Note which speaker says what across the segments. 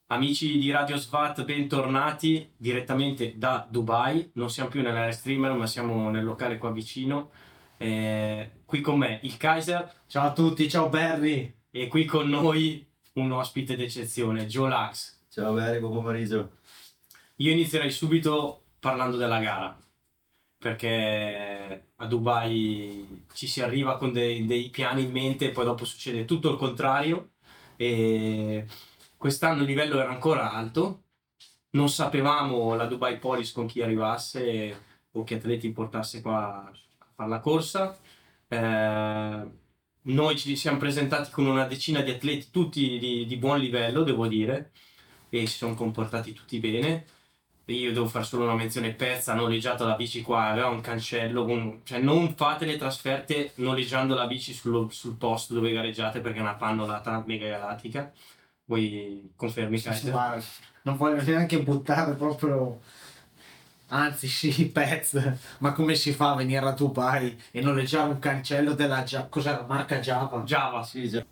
Speaker 1: Amici di Radio Svat, bentornati direttamente da Dubai. Non siamo più nell'area streamer, ma siamo nel locale qua vicino. Qui con me il Kaiser.
Speaker 2: Ciao a tutti, ciao Barry.
Speaker 1: E qui con noi un ospite d'eccezione, Joe Lax.
Speaker 3: Ciao Barry, buon pomeriggio.
Speaker 1: Io inizierei subito parlando della gara, perché a Dubai ci si arriva con dei piani in mente e poi dopo succede tutto il contrario. E quest'anno il livello era ancora alto, non sapevamo la Dubai Police con chi arrivasse o che atleti portasse qua a fare la corsa. Noi ci siamo presentati con una decina di atleti, tutti di buon livello, devo dire, e si sono comportati tutti bene. Io devo fare solo una menzione: Pezza ha noleggiato la bici qua, aveva un cancello, cioè non fate le trasferte noleggiando la bici sul posto dove gareggiate, perché è una pannolata mega galattica. Vuoi confermi, Kaiser?
Speaker 2: Ma non voglio neanche buttare proprio, anzi sì, Pez, ma come si fa a venire a Dubai e noleggiare un cancello della cos'era, marca Java?
Speaker 1: Java.
Speaker 3: Sì, già.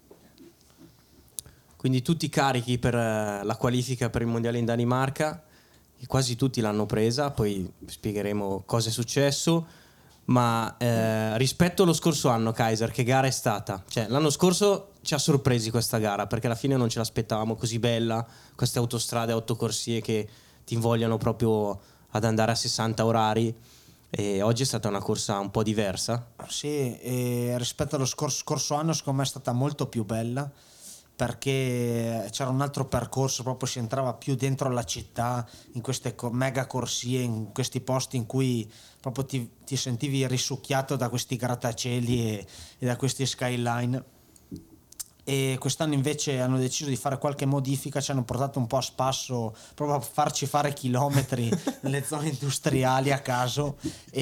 Speaker 4: Quindi tutti carichi per la qualifica per il mondiale in Danimarca, e quasi tutti l'hanno presa, poi spiegheremo cosa è successo. Ma rispetto allo scorso anno, Kaiser, che gara è stata? Cioè, l'anno scorso ci ha sorpresi questa gara, perché alla fine non ce l'aspettavamo così bella, queste autostrade a 8 corsie che ti invogliano proprio ad andare a 60 orari, e oggi è stata una corsa un po' diversa.
Speaker 5: Sì, e rispetto allo scorso anno secondo me è stata molto più bella, perché c'era un altro percorso, proprio si entrava più dentro la città, in queste mega corsie, in questi posti in cui proprio ti sentivi risucchiato da questi grattacieli e da questi skyline. E quest'anno invece hanno deciso di fare qualche modifica, ci hanno portato un po' a spasso, proprio a farci fare chilometri nelle zone industriali a caso,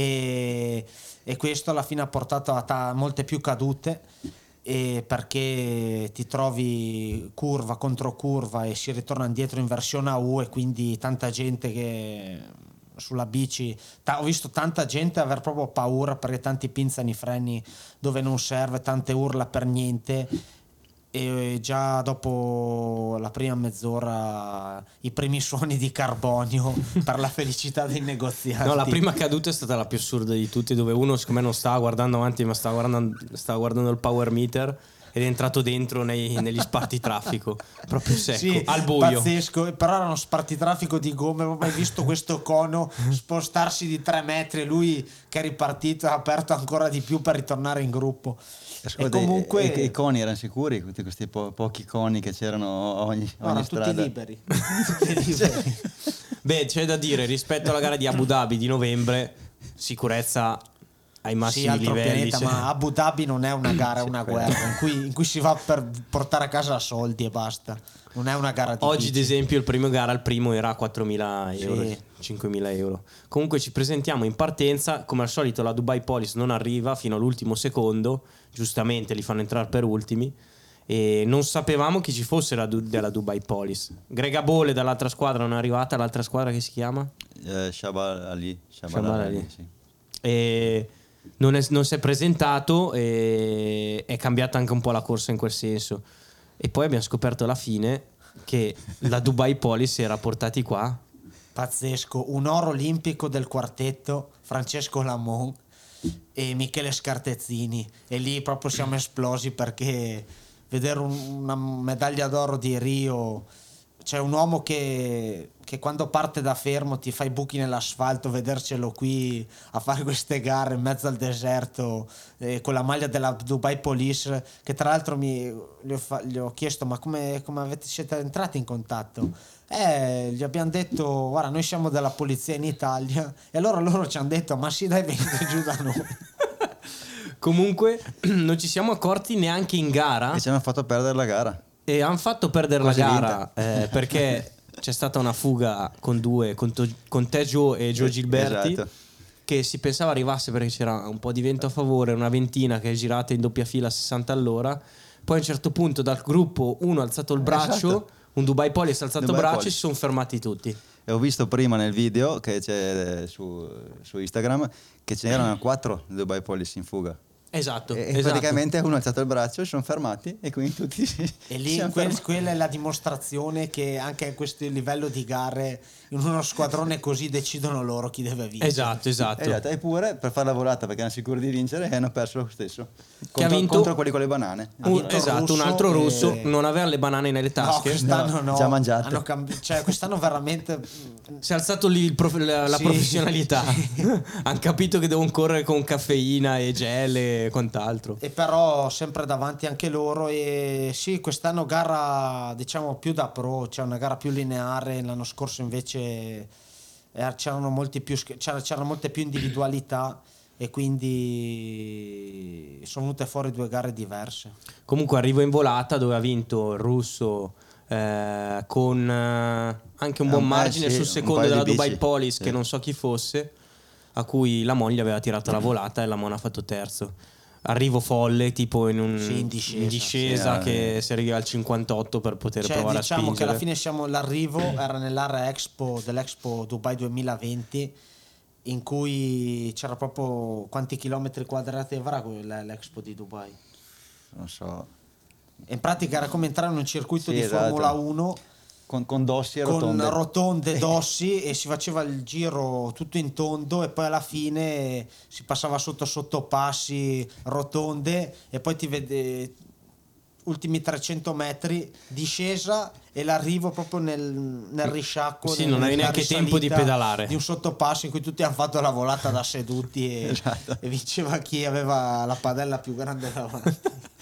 Speaker 5: e questo alla fine ha portato a molte più cadute, e perché ti trovi curva contro curva e si ritorna indietro in versione a U, e quindi tanta gente che sulla bici, ho visto tanta gente aver proprio paura perché tanti pinzano i freni dove non serve, tante urla per niente. E già dopo la prima mezz'ora i primi suoni di carbonio per la felicità dei negozianti.
Speaker 4: No, la prima caduta è stata la più assurda di tutte, dove uno secondo me non stava guardando avanti, ma stava guardando il power meter ed è entrato dentro negli spartitraffico proprio secco,
Speaker 5: sì,
Speaker 4: al buio.
Speaker 5: Pazzesco, però erano spartitraffico di gomme. Ho mai visto questo cono spostarsi di 3 metri e lui che è ripartito ha aperto ancora di più per ritornare in gruppo.
Speaker 3: Ascolta,
Speaker 5: e comunque
Speaker 3: i coni erano sicuri? Tutti questi pochi coni che c'erano ogni
Speaker 5: erano
Speaker 3: strada?
Speaker 5: tutti liberi. Tutti liberi.
Speaker 4: Beh, c'è da dire, rispetto alla gara di Abu Dhabi di novembre, sicurezza ai massimi
Speaker 5: altro
Speaker 4: livelli.
Speaker 5: pianeta, ma Abu Dhabi non è una gara, è una guerra in cui si va per portare a casa soldi e basta. Non è una gara di
Speaker 4: Oggi ad
Speaker 5: bici.
Speaker 4: esempio il primo era a 4.000 euro,
Speaker 5: Sì.
Speaker 4: 5.000 euro. Comunque ci presentiamo in partenza, come al solito la Dubai Police non arriva fino all'ultimo secondo, giustamente li fanno entrare per ultimi, e non sapevamo chi ci fosse della Dubai Police. Greg Abole dall'altra squadra non è arrivata, l'altra squadra che si chiama?
Speaker 3: Shabal Ali. Sì.
Speaker 4: E non si è presentato, e è cambiata anche un po' la corsa in quel senso. E poi abbiamo scoperto alla fine che la Dubai Police era portati qua.
Speaker 5: Pazzesco, un oro olimpico del quartetto, Francesco Lamont e Michele Scartezzini, e lì proprio siamo esplosi, perché vedere una medaglia d'oro di Rio, c'è un uomo che quando parte da fermo ti fa i buchi nell'asfalto, vedercelo qui a fare queste gare in mezzo al deserto, con la maglia della Dubai Police, che tra l'altro gli ho chiesto ma come siete entrati in contatto? Gli abbiamo detto guarda, noi siamo della polizia in Italia, e allora loro ci hanno detto ma sì dai, venite giù da noi.
Speaker 4: Comunque non ci siamo accorti neanche in gara,
Speaker 3: E ci hanno fatto perdere la gara.
Speaker 4: e hanno fatto perdere
Speaker 3: Quasi
Speaker 4: la gara, perché c'è stata una fuga con te Joe e Joe Gilberti,
Speaker 3: Esatto.
Speaker 4: che si pensava arrivasse perché c'era un po' di vento a favore, una ventina che è girata in doppia fila a 60 all'ora. Poi a un certo punto dal gruppo uno ha alzato il braccio,
Speaker 3: Esatto.
Speaker 4: un Dubai Police ha alzato il
Speaker 3: Dubai
Speaker 4: braccio, e
Speaker 3: Police.
Speaker 4: si sono fermati tutti.
Speaker 3: E ho visto prima nel video che c'è su Instagram che ce n'erano 4 Dubai Police in fuga.
Speaker 4: Esatto,
Speaker 3: E
Speaker 4: esatto.
Speaker 3: praticamente uno ha alzato il braccio, si sono fermati e quindi tutti
Speaker 5: E lì
Speaker 3: siamo fermati.
Speaker 5: quella è la dimostrazione che anche a questo livello di gare in uno squadrone così decidono loro chi deve vincere.
Speaker 4: Esatto.
Speaker 3: Esatto, eppure per fare la volata perché erano sicuri di vincere e hanno perso lo stesso
Speaker 4: Che ha vinto-
Speaker 3: contro quelli con le banane.
Speaker 5: vinto
Speaker 4: Esatto, un
Speaker 5: Russo
Speaker 4: altro russo,
Speaker 5: e-
Speaker 4: non aveva le banane nelle
Speaker 5: No,
Speaker 4: tasche.
Speaker 5: quest'anno no.
Speaker 3: già mangiate.
Speaker 5: Cioè, quest'anno veramente
Speaker 4: Si è alzato lì la
Speaker 5: Sì.
Speaker 4: professionalità. Hanno capito che devono correre con caffeina e gel e quant'altro.
Speaker 5: e però sempre davanti anche loro. E sì, quest'anno gara diciamo più da pro, cioè una gara più lineare. L'anno scorso invece c'erano molte più individualità e quindi sono venute fuori due gare diverse.
Speaker 4: Comunque arrivo in volata dove ha vinto il russo con anche un buon margine
Speaker 3: sì,
Speaker 4: sul
Speaker 3: un
Speaker 4: secondo
Speaker 3: paio di
Speaker 4: della
Speaker 3: bici.
Speaker 4: Dubai Police,
Speaker 3: Sì.
Speaker 4: che non so chi fosse, a cui la moglie aveva tirato la volata e la Mona ha fatto terzo. Arrivo folle, tipo in
Speaker 5: Sì, in discesa.
Speaker 4: che si arriva al 58 per poter
Speaker 5: Cioè,
Speaker 4: provare
Speaker 5: diciamo
Speaker 4: a
Speaker 5: che
Speaker 4: spingere.
Speaker 5: alla fine l'arrivo era nell'area Expo dell'Expo Dubai 2020, in cui c'era proprio quanti chilometri quadrati avrà l'Expo di Dubai.
Speaker 3: Non so,
Speaker 5: In pratica era come entrare in un circuito
Speaker 3: Sì,
Speaker 5: di
Speaker 3: esatto.
Speaker 5: Formula 1
Speaker 3: con dossi e
Speaker 5: con
Speaker 3: rotonde.
Speaker 5: rotonde dossi e si faceva il giro tutto in tondo e poi alla fine si passava sotto passi, rotonde e poi ti vede ultimi 300 metri discesa e l'arrivo proprio nel risciacquo.
Speaker 4: Sì, non avevi
Speaker 5: nella
Speaker 4: neanche tempo di
Speaker 5: risalita
Speaker 4: pedalare.
Speaker 5: di un sottopasso in cui tutti hanno fatto la volata da seduti
Speaker 3: Esatto.
Speaker 5: e vinceva chi aveva la padella più grande davanti.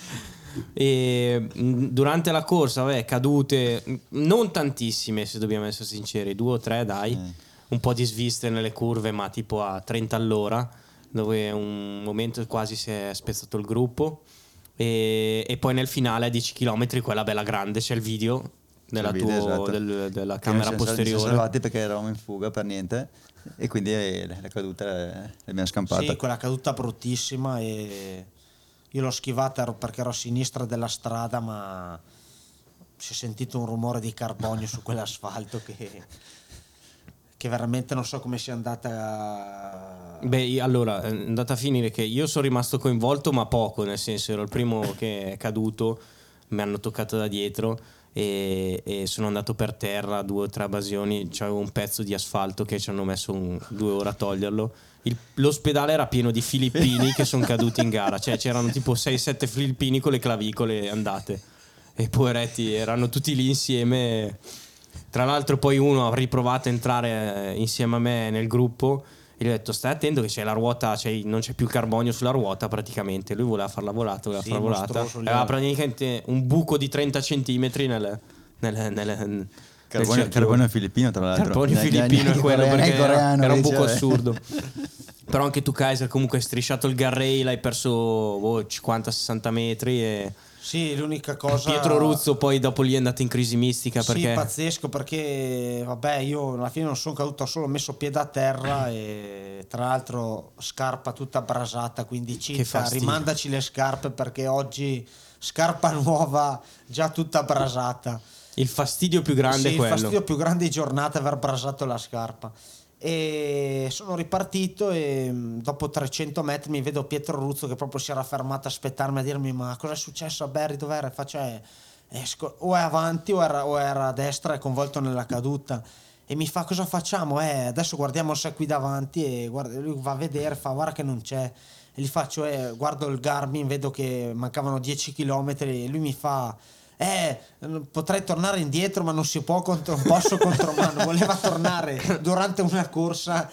Speaker 4: E durante la corsa, vabbè, cadute non tantissime, se dobbiamo essere sinceri, 2 o 3 dai, un po' di sviste nelle curve, ma tipo a 30 all'ora, dove un momento quasi si è spezzato il gruppo. E poi nel finale a 10 km, quella bella grande, c'è il video della,
Speaker 3: Il video, esatto.
Speaker 4: della
Speaker 3: Che non
Speaker 4: camera
Speaker 3: ci siamo
Speaker 4: posteriore.
Speaker 3: salvati perché eravamo in fuga per niente e quindi le cadute le abbiamo scampate.
Speaker 5: Sì, quella caduta bruttissima e io l'ho schivata perché ero a sinistra della strada, ma si è sentito un rumore di carbonio su quell'asfalto che veramente non so come sia andata.
Speaker 4: Beh, allora, è andata a finire che io sono rimasto coinvolto, ma poco, nel senso ero il primo che è caduto, mi hanno toccato da dietro e sono andato per terra, 2 o 3 abrasioni, c'avevo un pezzo di asfalto che ci hanno messo 2 ore a toglierlo. L'ospedale era pieno di filippini che sono caduti in gara, cioè c'erano tipo 6-7 filippini con le clavicole andate e poveretti erano tutti lì insieme. Tra l'altro poi uno ha riprovato a entrare insieme a me nel gruppo e gli ho detto stai attento che c'è la ruota, non c'è più il carbonio sulla ruota praticamente. Lui voleva fare la volata,
Speaker 5: Sì,
Speaker 4: fare la volata,
Speaker 5: mostruoso,
Speaker 4: aveva praticamente un buco di 30 centimetri nel
Speaker 3: Carbonio filippino tra l'altro.
Speaker 4: Carbonio filippino è quello perché
Speaker 3: coreano,
Speaker 4: era un
Speaker 3: dice,
Speaker 4: buco
Speaker 3: vabbè.
Speaker 4: assurdo. Però anche tu Kaiser comunque hai strisciato il guardrail, hai perso 50-60 metri e
Speaker 5: Sì, l'unica cosa.
Speaker 4: Pietro Ruzzo poi dopo lì è andato in crisi mistica
Speaker 5: Sì,
Speaker 4: perché
Speaker 5: pazzesco perché vabbè io alla fine non sono caduto, ho solo messo piede a terra e tra l'altro scarpa tutta abrasata, quindi citta,
Speaker 4: fastidio.
Speaker 5: rimandaci le scarpe perché oggi scarpa nuova già tutta abrasata.
Speaker 4: il fastidio più grande
Speaker 5: Sì,
Speaker 4: è
Speaker 5: il
Speaker 4: quello.
Speaker 5: fastidio più grande di giornata è aver brasato la scarpa. E sono ripartito e dopo 300 metri mi vedo Pietro Ruzzo che proprio si era fermato a aspettarmi a dirmi ma cosa è successo a Barry, dov'era? E faccio o è avanti o era a destra, è coinvolto nella caduta e mi fa cosa facciamo? Adesso guardiamo se è qui davanti e lui va a vedere, fa guarda che non c'è e gli faccio guardo il Garmin, vedo che mancavano 10 km e lui mi fa potrei tornare indietro ma non si può non posso contromano. Voleva tornare durante una corsa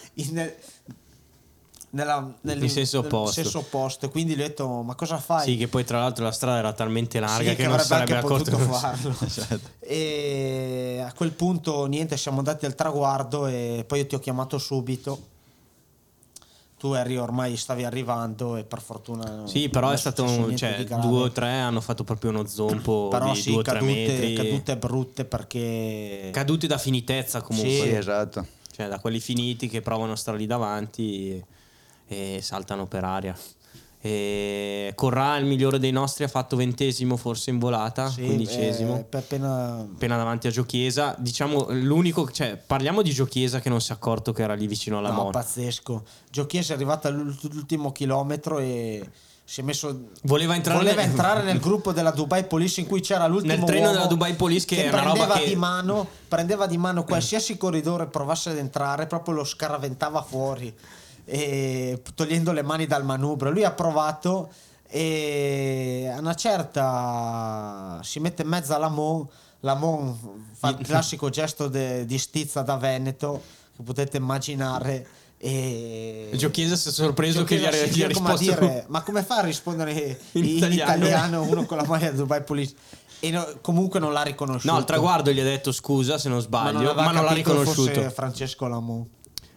Speaker 5: nel
Speaker 4: senso opposto.
Speaker 5: senso opposto e quindi gli ho detto ma cosa fai?
Speaker 4: Sì, che poi tra l'altro la strada era talmente larga
Speaker 5: Sì,
Speaker 4: che non
Speaker 5: avrebbe
Speaker 4: sarebbe
Speaker 5: anche
Speaker 4: accorto
Speaker 5: potuto
Speaker 4: che
Speaker 5: farlo.
Speaker 3: Esatto.
Speaker 5: E a quel punto niente, siamo andati al traguardo e poi io ti ho chiamato subito. Tu ormai stavi arrivando e per fortuna
Speaker 4: Sì, però
Speaker 5: non
Speaker 4: è stato
Speaker 5: successo niente di grave.
Speaker 4: 2 o 3 hanno fatto proprio uno zompo
Speaker 5: però
Speaker 4: di
Speaker 5: sì,
Speaker 4: 2 o 3 metri.
Speaker 5: cadute brutte perché
Speaker 4: Caduti da finitezza comunque.
Speaker 3: Sì, esatto.
Speaker 4: Cioè da quelli finiti che provano a stare lì davanti e saltano per aria. E Corrà, il migliore dei nostri, ha fatto 20esimo forse in volata,
Speaker 5: sì,
Speaker 4: 15esimo.
Speaker 5: appena
Speaker 4: Appena davanti a Giochiesa, diciamo l'unico, cioè parliamo di Giochiesa che non si è accorto che era lì vicino alla
Speaker 5: no,
Speaker 4: moto.
Speaker 5: pazzesco. Giochiesa è arrivata all'ultimo chilometro e si è messo
Speaker 4: Voleva entrare
Speaker 5: nel gruppo della Dubai Police, in cui c'era l'ultimo
Speaker 4: nel treno
Speaker 5: uomo
Speaker 4: della Dubai Police, che è una
Speaker 5: prendeva
Speaker 4: roba che
Speaker 5: prendeva di mano qualsiasi corridore provasse ad entrare, proprio lo scaraventava fuori, e togliendo le mani dal manubrio. Lui ha provato, e a una certa si mette in mezzo alla Lamon fa il classico gesto di stizza da Veneto che potete immaginare, e
Speaker 4: Gio Chiesa si è sorpreso che gli ha
Speaker 5: come a
Speaker 4: risposto
Speaker 5: dire, ma come fa a rispondere in italiano uno con la maglia di Dubai Police? E comunque non l'ha riconosciuto.
Speaker 4: No, al traguardo gli ha detto scusa se non sbaglio, ma non l'ha
Speaker 5: capito,
Speaker 4: riconosciuto.
Speaker 5: fosse Francesco Lamon.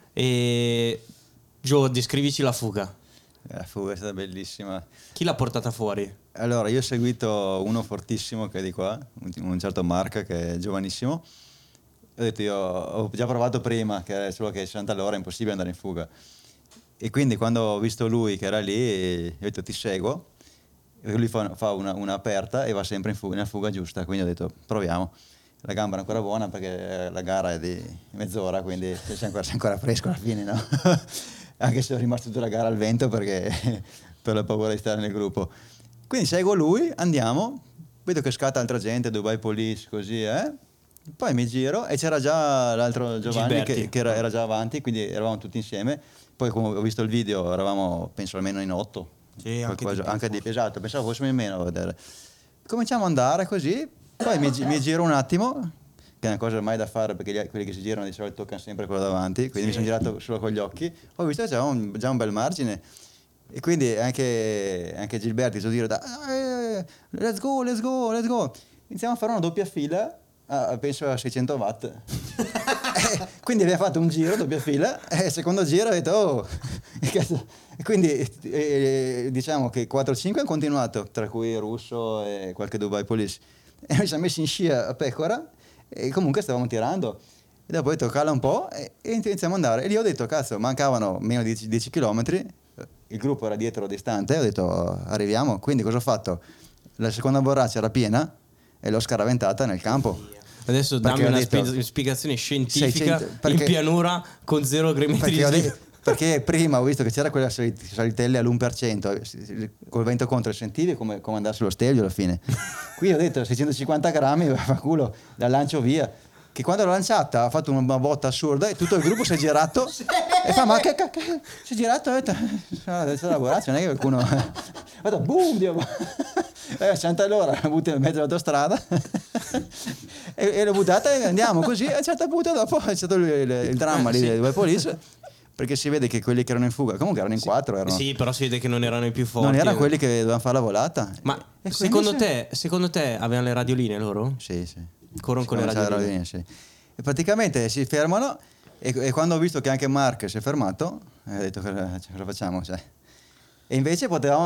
Speaker 4: E Gio, descrivici la fuga.
Speaker 3: La fuga è stata bellissima.
Speaker 4: Chi l'ha portata fuori?
Speaker 3: Allora, io ho seguito uno fortissimo che è di qua, un certo Marca che è giovanissimo. Ho detto, io ho già provato prima, che è solo che 60 all'ora è impossibile andare in fuga. E quindi quando ho visto lui che era lì, ho detto ti seguo. E lui fa una aperta e va sempre nella fuga giusta, quindi ho detto proviamo. La gamba è ancora buona perché la gara è di mezz'ora, quindi sei ancora fresco alla fine, no? Anche se ho rimasto tutta la gara al vento perché per la paura di stare nel gruppo. Quindi seguo lui, andiamo, vedo che scatta altra gente, Dubai Police, così, Poi mi giro e c'era già l'altro Giovanni che era già avanti, quindi eravamo tutti insieme. Poi come ho visto il video eravamo penso almeno in 8.
Speaker 5: Sì,
Speaker 3: anche di esatto, pensavo fossimo in meno a vedere. Cominciamo ad andare così, poi mi giro un attimo, che è una cosa ormai da fare perché quelli che si girano di solito toccano sempre quello davanti, quindi mi sono girato solo con gli occhi, ho visto che c'era già un bel margine e quindi anche Gilberti so dire let's go. Iniziamo a fare una doppia fila, penso a 600 watt. Quindi abbiamo fatto un giro, doppia fila, e il secondo giro ho detto oh, e quindi diciamo che 4-5 hanno continuato, tra cui Russo e qualche Dubai Police, e noi siamo messi in scia a pecora e comunque stavamo tirando, e dopo ho detto cala un po' e iniziamo ad andare, e lì ho detto cazzo mancavano meno di 10 km, il gruppo era dietro distante, ho detto arriviamo, quindi cosa ho fatto? La seconda borraccia era piena e l'ho scaraventata nel campo.
Speaker 4: Adesso dammi una spiegazione scientifica in pianura con 0 grammetri di
Speaker 3: perché prima ho visto che c'era quella salitelle all'1%, col vento contro sentivi come andare sullo steglio alla fine. Qui ho detto 650 grammi, fa culo, la lancio via. Che quando l'ho lanciata ha fatto una botta assurda e tutto il gruppo si è girato e fa ma che si è girato, ho detto adesso la borraccia, non è che qualcuno ha fatto boom, Dio. 100 all'ora la butto in mezzo all'autostrada e l'ho buttata e andiamo così, e a un certo punto dopo è stato il dramma lì dei Police, perché si vede che quelli che erano in fuga comunque erano in 4 erano.
Speaker 4: Sì, però si vede che non erano i più forti.
Speaker 3: Non erano quelli che dovevano fare la volata.
Speaker 4: Ma secondo te avevano le radioline loro?
Speaker 3: Sì.
Speaker 4: Corrono con le radioline,
Speaker 3: sì. E praticamente si fermano e quando ho visto che anche Mark si è fermato ho detto cosa facciamo, cioè. E invece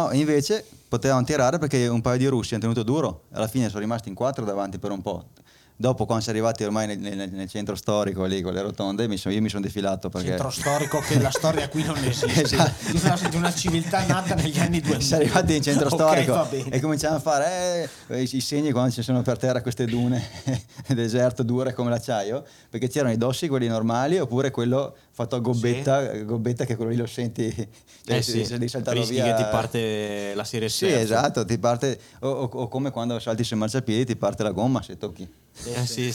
Speaker 3: potevamo tirare perché un paio di russi hanno tenuto duro, alla fine sono rimasti in 4 davanti per un po'. Dopo quando si è arrivati ormai nel centro storico lì con le rotonde io mi sono defilato perché
Speaker 5: centro storico che la storia qui non esiste. Esatto. Di una civiltà nata negli anni 2000.
Speaker 3: Si è arrivati in centro storico
Speaker 5: e
Speaker 3: cominciamo a fare i segni quando ci sono per terra queste dune deserto dure come l'acciaio, perché c'erano i dossi quelli normali oppure quello fatto a gobbetta che quello lì lo senti
Speaker 4: rischi
Speaker 3: via.
Speaker 4: Che ti parte la serie
Speaker 3: sì esatto, ti parte o come quando salti sul marciapiede ti parte la gomma se tocchi.
Speaker 4: Sì.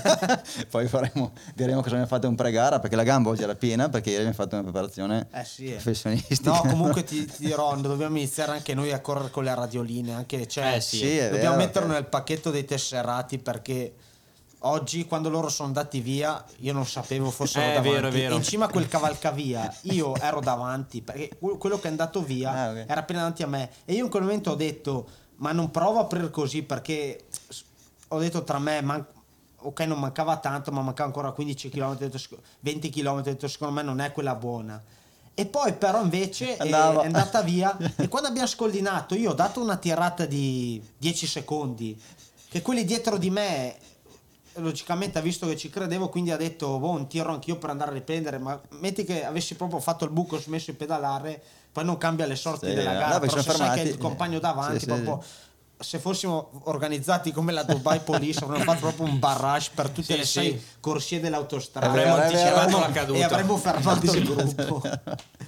Speaker 3: Poi diremo che abbiamo fatto un pre-gara perché la gamba oggi era piena perché ieri abbiamo fatto una preparazione professionistica.
Speaker 5: No, comunque ti dirò, dobbiamo iniziare anche noi a correre con le radioline, anche dobbiamo metterlo nel pacchetto dei tesserati, perché oggi quando loro sono andati via io non sapevo fossero davanti.
Speaker 4: Vero.
Speaker 5: E in cima a quel cavalcavia io ero davanti perché quello che è andato via era appena davanti a me, e io in quel momento ho detto ma non provo a aprire così, perché ho detto tra me ok non mancava tanto ma mancava ancora 15 km, 20 km, detto secondo me non è quella buona. E poi però invece è andata via e quando abbiamo scollinato io ho dato una tirata di 10 secondi che quelli dietro di me logicamente ha visto che ci credevo, quindi ha detto un tiro anch'io per andare a riprendere, ma metti che avessi proprio fatto il buco, smesso di pedalare, poi non cambia le sorti della gara, però se sai che è il compagno davanti proprio. Se fossimo organizzati come la Dubai Police avremmo fatto proprio un barrage per tutte le 6 corsie dell'autostrada,
Speaker 4: avremmo anticipato la caduta
Speaker 5: e avremmo fermato il gruppo.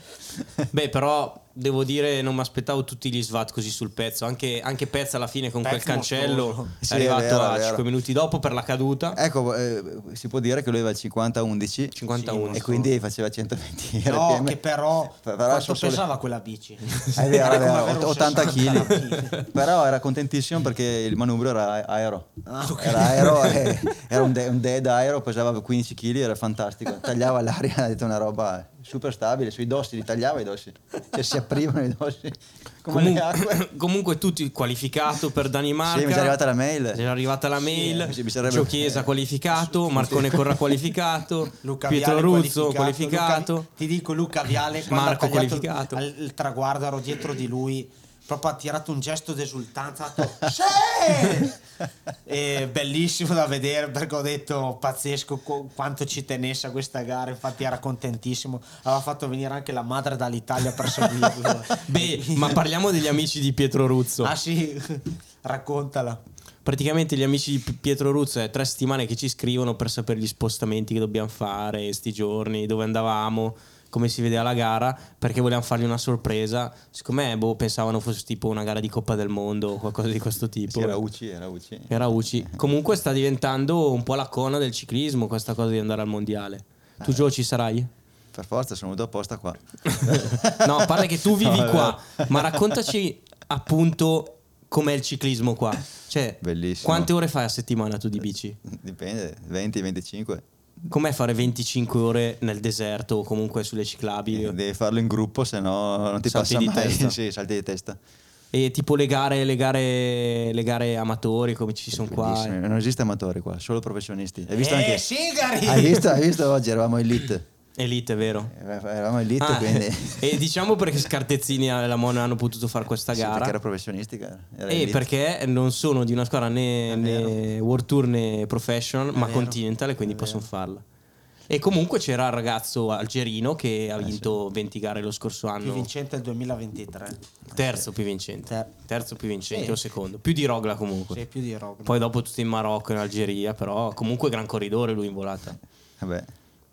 Speaker 4: Beh, però devo dire, non mi aspettavo tutti gli SWAT così sul pezzo. Anche Pezza alla fine con
Speaker 5: Pezzo
Speaker 4: quel cancello
Speaker 5: mostruoso.
Speaker 4: è
Speaker 3: Sì,
Speaker 4: arrivato
Speaker 3: è vero,
Speaker 4: a
Speaker 3: è vero.
Speaker 4: 5 minuti dopo per la caduta.
Speaker 3: Ecco, si può dire che lui aveva il 50-11
Speaker 4: 51.
Speaker 3: e quindi faceva 120
Speaker 5: No,
Speaker 3: RPM.
Speaker 5: che però quanto
Speaker 3: sono solo-
Speaker 5: pesava quella bici?
Speaker 3: È vero,
Speaker 5: Era
Speaker 3: è
Speaker 5: come
Speaker 3: vero,
Speaker 5: avere un
Speaker 3: 80
Speaker 5: 60
Speaker 3: kg. Però era contentissimo perché il manubrio era aero.
Speaker 5: Ah, ok.
Speaker 3: Era aero, era un dead aero, pesava 15 kg, era fantastico. Tagliava l'aria, ha detto una roba super stabile, sui dossi, li tagliava i dossi. Cioè si aprivano i dossi come le acque.
Speaker 4: Comunque tutti qualificato per Danimarca.
Speaker 3: Sì, mi è già arrivata la mail.
Speaker 4: Mi è arrivata la mail.
Speaker 3: Sì, mi sarebbe-
Speaker 4: Gio Chiesa qualificato, Marcone Corra qualificato,
Speaker 5: Luca
Speaker 4: Pietro
Speaker 5: Viale
Speaker 4: Ruzzo qualificato.
Speaker 5: Luca- ti dico Luca Viale quando
Speaker 4: Marco
Speaker 5: ha tagliato
Speaker 4: qualificato.
Speaker 5: il traguardo ero dietro di lui, proprio ha tirato un gesto d'esultanza, ha detto sì! E bellissimo da vedere perché ho detto pazzesco quanto ci tenesse a questa gara, infatti era contentissimo, aveva fatto venire anche la madre dall'Italia per seguirlo.
Speaker 4: Beh, ma parliamo degli amici di Pietro Ruzzo.
Speaker 5: Ah sì, raccontala.
Speaker 4: Praticamente gli amici di Pietro Ruzzo è 3 settimane che ci scrivono per sapere gli spostamenti che dobbiamo fare sti giorni, dove andavamo, come si vede alla gara, perché volevamo fargli una sorpresa. Secondo me pensavano fosse tipo una gara di Coppa del Mondo o qualcosa di questo tipo.
Speaker 3: Sì, era UCI, era UCI.
Speaker 4: Era UCI. Comunque sta diventando un po' la cona del ciclismo questa cosa di andare al mondiale. Tu Gio ci sarai?
Speaker 3: Per forza sono venuto apposta qua.
Speaker 4: No, a parte che tu vivi
Speaker 3: No,
Speaker 4: qua, ma raccontaci appunto com'è il ciclismo qua. Cioè,
Speaker 3: Bellissimo.
Speaker 4: quante ore fai a settimana tu di bici?
Speaker 3: Dipende, 20-25.
Speaker 4: Com'è fare 25 ore nel deserto o comunque sulle ciclabili?
Speaker 3: Devi farlo in gruppo, se no non ti
Speaker 4: Salti
Speaker 3: passa
Speaker 4: di
Speaker 3: mai.
Speaker 4: testa.
Speaker 3: Sì, salti di testa.
Speaker 4: E tipo le gare amatori come ci sono qua?
Speaker 3: Bellissimo. Non esiste amatori qua, solo professionisti. Hai visto anche?
Speaker 5: Sigari!
Speaker 3: Hai visto oggi eravamo elite.
Speaker 4: Elite, vero?
Speaker 3: Eravamo elite,
Speaker 4: Ah,
Speaker 3: quindi
Speaker 4: e diciamo perché Scartezzini e la Mona hanno potuto fare questa
Speaker 3: sì,
Speaker 4: gara.
Speaker 3: perché era professionistica. Era
Speaker 4: E
Speaker 3: elite.
Speaker 4: perché non sono di una squadra né World Tour né Professional, ma
Speaker 5: vero,
Speaker 4: Continental, e quindi possono farla. E comunque c'era il ragazzo algerino che ha vinto 20 gare lo scorso
Speaker 5: Più
Speaker 4: anno.
Speaker 5: vincente del 2023.
Speaker 4: Terzo più vincente. Terzo più vincente
Speaker 5: Sì.
Speaker 4: o secondo. Più di Rogla comunque.
Speaker 5: Sì, più di roba.
Speaker 4: Poi dopo tutti in Marocco e in Algeria, però comunque gran corridore lui in volata.
Speaker 3: Vabbè.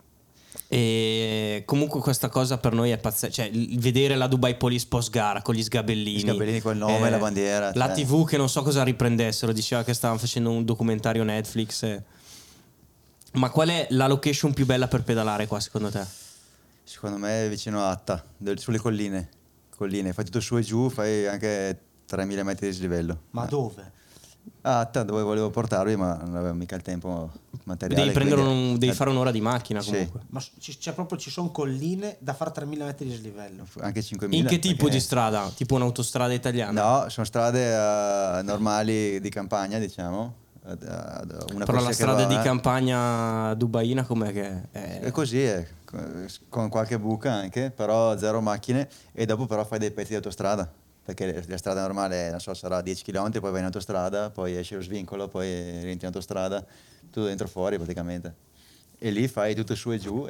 Speaker 4: E comunque questa cosa per noi è pazzesca, cioè vedere la Dubai Police post gara con gli sgabellini,
Speaker 3: Gli sgabellini col nome, la bandiera,
Speaker 4: la
Speaker 3: cioè.
Speaker 4: TV che non so cosa riprendessero, diceva che stavano facendo un documentario Netflix. Ma qual è la location più bella per pedalare qua secondo te?
Speaker 3: Secondo me è vicino a Atta, sulle colline. Fai tutto su e giù, fai anche 3000 metri di dislivello.
Speaker 5: Ma dove?
Speaker 3: Atta, dove volevo portarvi, ma non avevo mica il tempo materiale.
Speaker 4: Devi fare un'ora di macchina
Speaker 3: Sì.
Speaker 4: comunque.
Speaker 5: Ma ci sono colline da fare 3000 metri di dislivello.
Speaker 3: Anche 5000.
Speaker 4: In che tipo
Speaker 3: perché-
Speaker 4: di strada? Tipo un'autostrada italiana?
Speaker 3: No, sono strade normali di campagna, diciamo. Una
Speaker 4: Però la
Speaker 3: corsia che
Speaker 4: strada
Speaker 3: va,
Speaker 4: di campagna dubaina com'è che è?
Speaker 3: è così, con qualche buca anche, però zero macchine, e dopo però fai dei pezzi di autostrada, perché la strada normale, non so, sarà 10 km, poi vai in autostrada, poi esci lo svincolo, poi rientri in autostrada, tutto dentro fuori praticamente. E lì fai tutto su e giù e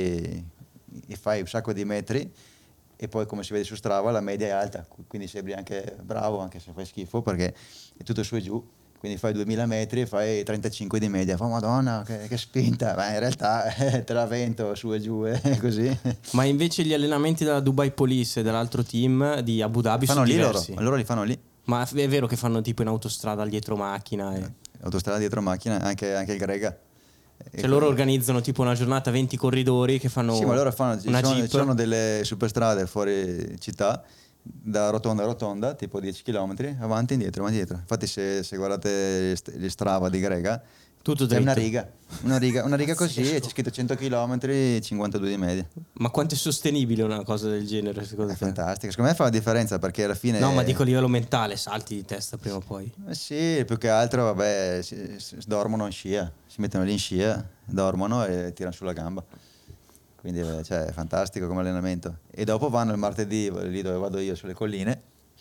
Speaker 3: fai un sacco di metri, e poi come si vede su Strava la media è alta, quindi sembri anche bravo anche se fai schifo, perché è tutto su e giù. Quindi fai 2000 metri e fai 35 di media. Fa madonna, che spinta. Ma in realtà te la vento su e giù, così.
Speaker 4: Ma invece gli allenamenti della Dubai Police e dell'altro team di Abu Dhabi
Speaker 3: Fanno
Speaker 4: sono
Speaker 3: lì
Speaker 4: diversi.
Speaker 3: loro li fanno lì.
Speaker 4: Ma è vero che fanno tipo in autostrada dietro macchina?
Speaker 3: Autostrada dietro macchina, anche il Grega.
Speaker 4: Cioè loro organizzano tipo una giornata 20 corridori che fanno
Speaker 3: Sì, ma loro fanno,
Speaker 4: una
Speaker 3: ci
Speaker 4: jeep.
Speaker 3: sono delle superstrade fuori città, da rotonda a rotonda, tipo 10 km, avanti e indietro, avanti e indietro. Infatti se guardate gli Strava di Grega,
Speaker 4: Tutto
Speaker 3: c'è
Speaker 4: dritto.
Speaker 3: una riga così, e c'è scritto 100 km, 52 di media.
Speaker 4: Ma quanto è sostenibile una cosa del genere secondo
Speaker 3: È
Speaker 4: te?
Speaker 3: fantastica, secondo me fa la differenza, perché alla fine...
Speaker 4: No, ma dico a livello mentale, salti di testa prima o poi.
Speaker 3: Sì, più che altro, vabbè, dormono in scia, si mettono lì in scia, dormono e tirano sulla gamba. Quindi cioè, è fantastico come allenamento. E dopo vanno il martedì, lì dove vado io, sulle colline,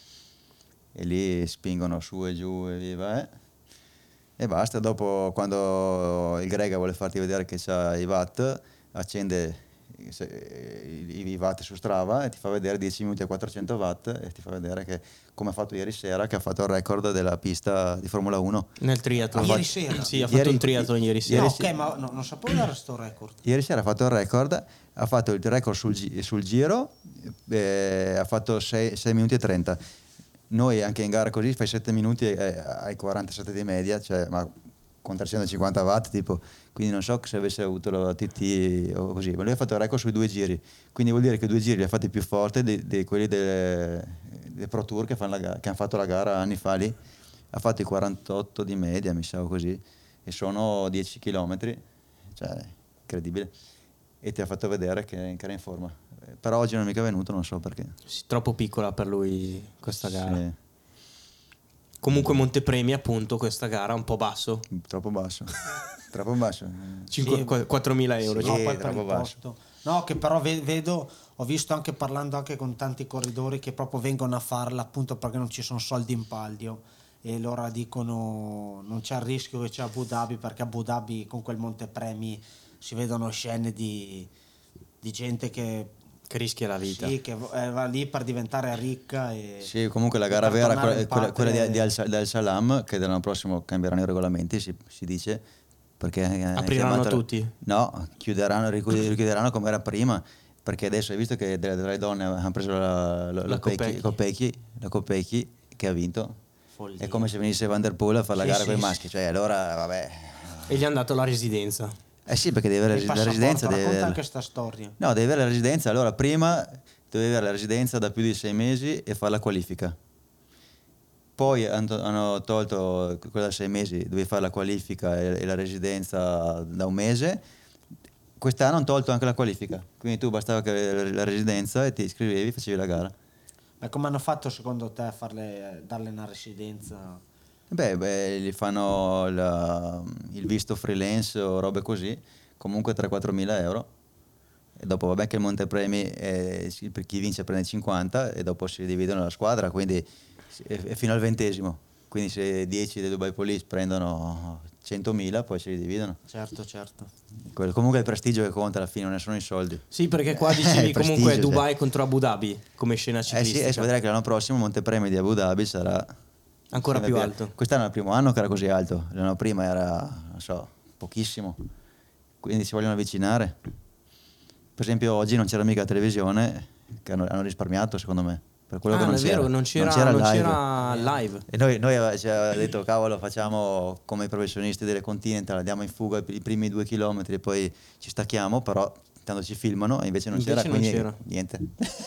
Speaker 3: e lì spingono su e giù e viva, e basta. Dopo, quando il Grega vuole farti vedere che c'ha i watt, accende i watt su Strava e ti fa vedere 10 minuti a 400 watt e ti fa vedere che, come ha fatto ieri sera, che ha fatto il record della pista di Formula 1.
Speaker 4: Nel triathlon.
Speaker 5: Ieri sera?
Speaker 4: Sì, ha fatto un triathlon ieri sera.
Speaker 5: No, ok, ma non sapevo dare sto record.
Speaker 3: Ieri sera ha fatto il record, ha fatto il record sul giro, ha fatto 6 minuti e 30. Noi anche in gara così fai 7 minuti ai 47 di media, cioè, ma con 350 watt tipo, quindi non so se avesse avuto la TT o così, ma lui ha fatto il record sui 2 giri, quindi vuol dire che 2 giri li ha fatti più forti di quelli dei Pro Tour che hanno fatto la gara anni fa lì. Ha fatto i 48 di media, mi sa così, e sono 10 km, cioè incredibile, e ti ha fatto vedere che era in forma. Però oggi non è mica venuto, non so perché.
Speaker 4: Sì, troppo piccola per lui questa gara.
Speaker 3: Sì,
Speaker 4: Comunque Montepremi appunto questa gara un po' basso.
Speaker 3: troppo basso. Troppo basso.
Speaker 4: 4.000 euro.
Speaker 3: Sì.
Speaker 5: No, poi per
Speaker 3: troppo
Speaker 5: il
Speaker 3: basso.
Speaker 5: posto. No, che però vedo, ho visto anche parlando anche con tanti corridori che proprio vengono a farla appunto perché non ci sono soldi in palio e loro dicono non c'è il rischio che c'è Abu Dhabi, perché Abu Dhabi con quel montepremi si vedono scene di gente che
Speaker 4: rischia la vita.
Speaker 5: sì, che va lì per diventare ricca e
Speaker 3: Sì, comunque la gara
Speaker 5: per
Speaker 3: vera,
Speaker 5: tornare in
Speaker 3: quella
Speaker 5: patria
Speaker 3: di Al Salam, che l'anno prossimo cambieranno i regolamenti, si dice, perché
Speaker 4: Apriranno tutti?
Speaker 3: No, richiuderanno come era prima, perché adesso hai visto che delle donne hanno preso la Kopecky, che ha vinto.
Speaker 5: follia.
Speaker 3: È come se venisse Van der Poel a fare la
Speaker 5: Sì,
Speaker 3: gara
Speaker 5: sì,
Speaker 3: con i
Speaker 5: sì.
Speaker 3: maschi, cioè allora vabbè.
Speaker 4: E gli hanno dato la residenza.
Speaker 3: Eh sì, perché deve avere
Speaker 5: Il
Speaker 3: la
Speaker 5: passaporto,
Speaker 3: residenza, deve
Speaker 5: racconta
Speaker 3: avere.
Speaker 5: anche sta storia.
Speaker 3: No, devi avere la residenza. Allora, prima dovevi avere la residenza da più di 6 mesi e fare la qualifica. Poi hanno tolto quella da 6 mesi, dovevi fare la qualifica e la residenza da un mese. Quest'anno hanno tolto anche la qualifica, quindi tu bastava che avevi la residenza e ti iscrivevi e facevi la gara.
Speaker 5: Ma come hanno fatto secondo te a darle una residenza?
Speaker 3: Beh, gli fanno il visto freelance o robe così, comunque 3-4 mila euro. E dopo vabbè che il montepremi per chi vince prende 50 e dopo si dividono la squadra, quindi è fino al 20°. Quindi se 10 dei Dubai Police prendono 100.000 poi si dividono.
Speaker 5: Certo.
Speaker 3: Comunque è il prestigio che conta alla fine, non sono i soldi.
Speaker 4: Sì, perché qua dicevi
Speaker 3: Il
Speaker 4: comunque
Speaker 3: prestigio,
Speaker 4: Dubai contro Abu Dhabi come scena
Speaker 3: Sì,
Speaker 4: ciclistica.
Speaker 3: adesso vedrai che l'anno prossimo il montepremi di Abu Dhabi sarà
Speaker 4: Ancora più
Speaker 3: sempre
Speaker 4: alto.
Speaker 3: Quest'anno è il primo anno che era così alto, l'anno prima era, non so, pochissimo. Quindi si vogliono avvicinare. Per esempio oggi non c'era mica la televisione, che hanno risparmiato secondo me. Per quello che
Speaker 4: Ah,
Speaker 3: non
Speaker 4: è
Speaker 3: c'era.
Speaker 4: vero, non c'era live.
Speaker 3: E noi ci aveva detto, cavolo, facciamo come i professionisti delle Continental, andiamo in fuga i primi 2 chilometri e poi ci stacchiamo, però intanto ci filmano e invece non
Speaker 4: Invece
Speaker 3: c'era,
Speaker 4: non
Speaker 3: quindi
Speaker 4: c'era.
Speaker 3: niente.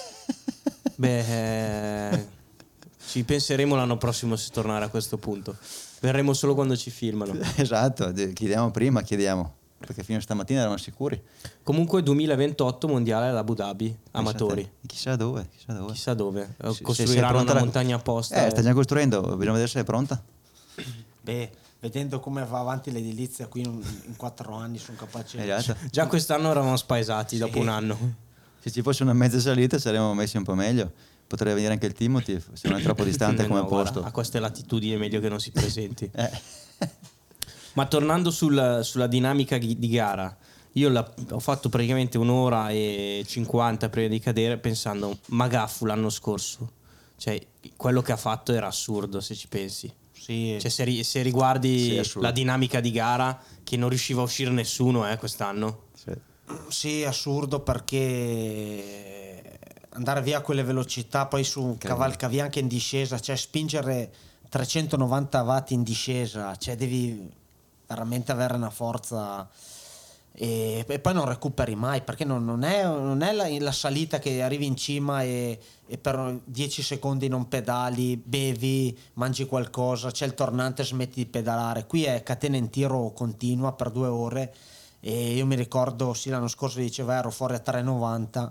Speaker 4: Beh, ci penseremo l'anno prossimo se tornare a questo punto. Verremo solo quando ci filmano.
Speaker 3: Esatto, chiediamo prima, perché fino a stamattina erano sicuri.
Speaker 4: Comunque 2028 mondiale ad Abu Dhabi, amatori.
Speaker 3: Pensate, chissà dove.
Speaker 4: Chissà dove.
Speaker 3: Se è
Speaker 4: Costruiranno
Speaker 3: pronta
Speaker 4: una montagna apposta.
Speaker 3: sta già costruendo, bisogna vedere se è pronta.
Speaker 5: Beh, vedendo come va avanti l'edilizia qui in 4 anni sono capace.
Speaker 3: Esatto.
Speaker 4: Già quest'anno eravamo spaesati dopo un anno.
Speaker 3: Se ci fosse una mezza salita saremmo messi un po' meglio. Potrebbe venire anche il Timothy, se non è troppo distante come
Speaker 4: No,
Speaker 3: posto.
Speaker 4: guarda, a queste latitudini è meglio che non si presenti.
Speaker 3: Eh.
Speaker 4: Ma tornando sulla dinamica di gara, io ho fatto praticamente 1 ora e 50 prima di cadere pensando Magaffu l'anno scorso, cioè quello che ha fatto era assurdo se ci pensi.
Speaker 5: Sì,
Speaker 4: Cioè se riguardi
Speaker 3: Sì, assurdo.
Speaker 4: la dinamica di gara, che non riusciva a uscire nessuno quest'anno.
Speaker 5: sì, assurdo perché andare via a quelle velocità, poi su cavalcavia anche in discesa, cioè spingere 390 watt in discesa, cioè devi veramente avere una forza e poi non recuperi mai perché non è la salita che arrivi in cima e per 10 secondi non pedali, bevi, mangi qualcosa, c'è il tornante, smetti di pedalare. Qui è catena in tiro continua per 2 ore e io mi ricordo sì, l'anno scorso diceva ero fuori a 3,90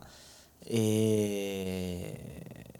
Speaker 5: e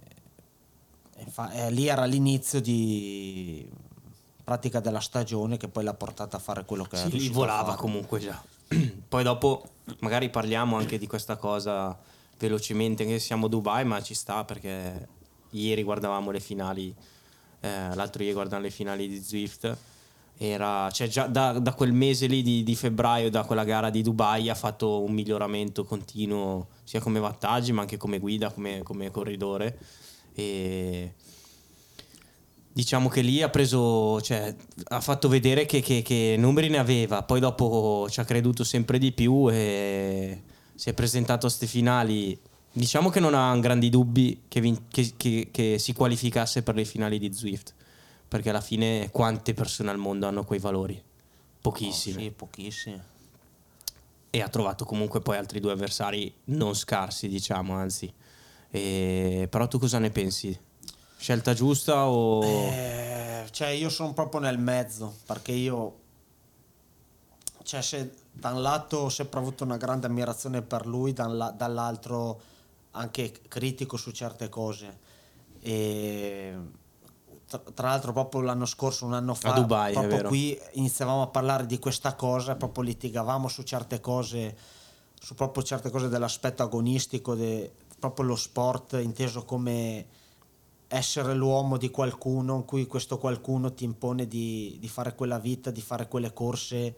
Speaker 5: lì era l'inizio di pratica della stagione che poi l'ha portata a fare quello che è
Speaker 4: Sì,
Speaker 5: riuscito
Speaker 4: volava
Speaker 5: a fare.
Speaker 4: comunque già. Poi dopo magari parliamo anche di questa cosa velocemente, che siamo a Dubai, ma ci sta perché ieri guardavamo le finali, l'altro ieri guardavamo le finali di Zwift. cioè già da quel mese lì di febbraio, da quella gara di Dubai, ha fatto un miglioramento continuo sia come wattaggi ma anche come guida, come corridore, e diciamo che lì ha preso, cioè ha fatto vedere che numeri ne aveva, poi dopo ci ha creduto sempre di più e si è presentato a ste finali. Diciamo che non ha grandi dubbi che si qualificasse per le finali di Zwift, perché alla fine quante persone al mondo hanno quei valori? Pochissime.
Speaker 5: Sì, pochissime.
Speaker 4: E ha trovato comunque poi altri 2 avversari non scarsi, diciamo, anzi. Però tu cosa ne pensi? Scelta giusta o...
Speaker 5: Cioè io sono proprio nel mezzo, perché io, cioè, se da un lato ho sempre avuto una grande ammirazione per lui, dall'altro anche critico su certe cose. E tra l'altro proprio l'anno scorso, un anno fa,
Speaker 4: a Dubai,
Speaker 5: proprio
Speaker 4: è vero.
Speaker 5: qui iniziavamo a parlare di questa cosa e proprio litigavamo su certe cose, su proprio certe cose dell'aspetto agonistico, proprio lo sport inteso come essere l'uomo di qualcuno, in cui questo qualcuno ti impone di fare quella vita, di fare quelle corse,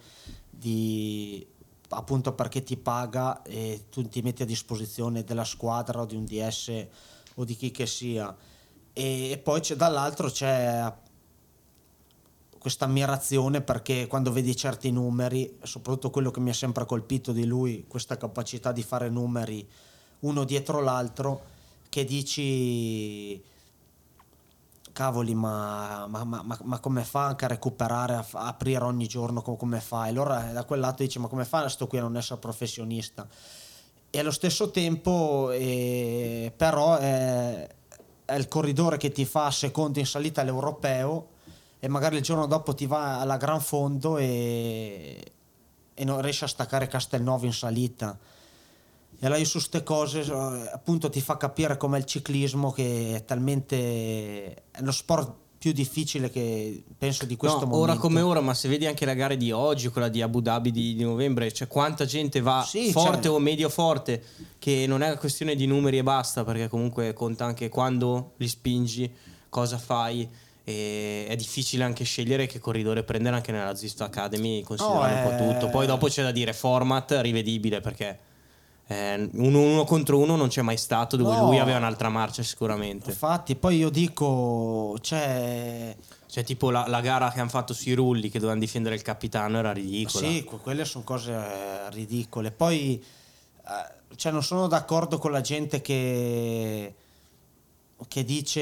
Speaker 5: appunto perché ti paga e tu ti metti a disposizione della squadra o di un DS o di chi che sia. E poi dall'altro c'è questa ammirazione, perché quando vedi certi numeri, soprattutto quello che mi ha sempre colpito di lui, questa capacità di fare numeri uno dietro l'altro, che dici cavoli, ma come fa anche a recuperare, a aprire ogni giorno, come fa? E allora da quel lato dici, ma come fa sto qui a non essere professionista? E allo stesso tempo però è il corridore che ti fa secondo in salita all'europeo e magari il giorno dopo ti va alla Gran Fondo e non riesce a staccare Castelnuovo in salita. E allora io su ste cose appunto ti fa capire com'è il ciclismo, che è talmente, è lo sport più difficile che penso di questo momento.
Speaker 4: Ora come ora, ma se vedi anche la gara di oggi, quella di Abu Dhabi di novembre, cioè quanta gente va forte o medio forte, che non è una questione di numeri e basta, perché comunque conta anche quando li spingi, cosa fai, e è difficile anche scegliere che corridore prendere anche nella Zwift Academy, considerando un po' tutto. Poi dopo c'è da dire format rivedibile, perché uno contro uno non c'è mai stato, dove lui aveva un'altra marcia sicuramente.
Speaker 5: Infatti poi io dico, c'è
Speaker 4: tipo la gara che hanno fatto sui rulli, che dovevano difendere il capitano, era ridicola.
Speaker 5: Sì, quelle sono cose ridicole. Poi cioè non sono d'accordo con la gente che dice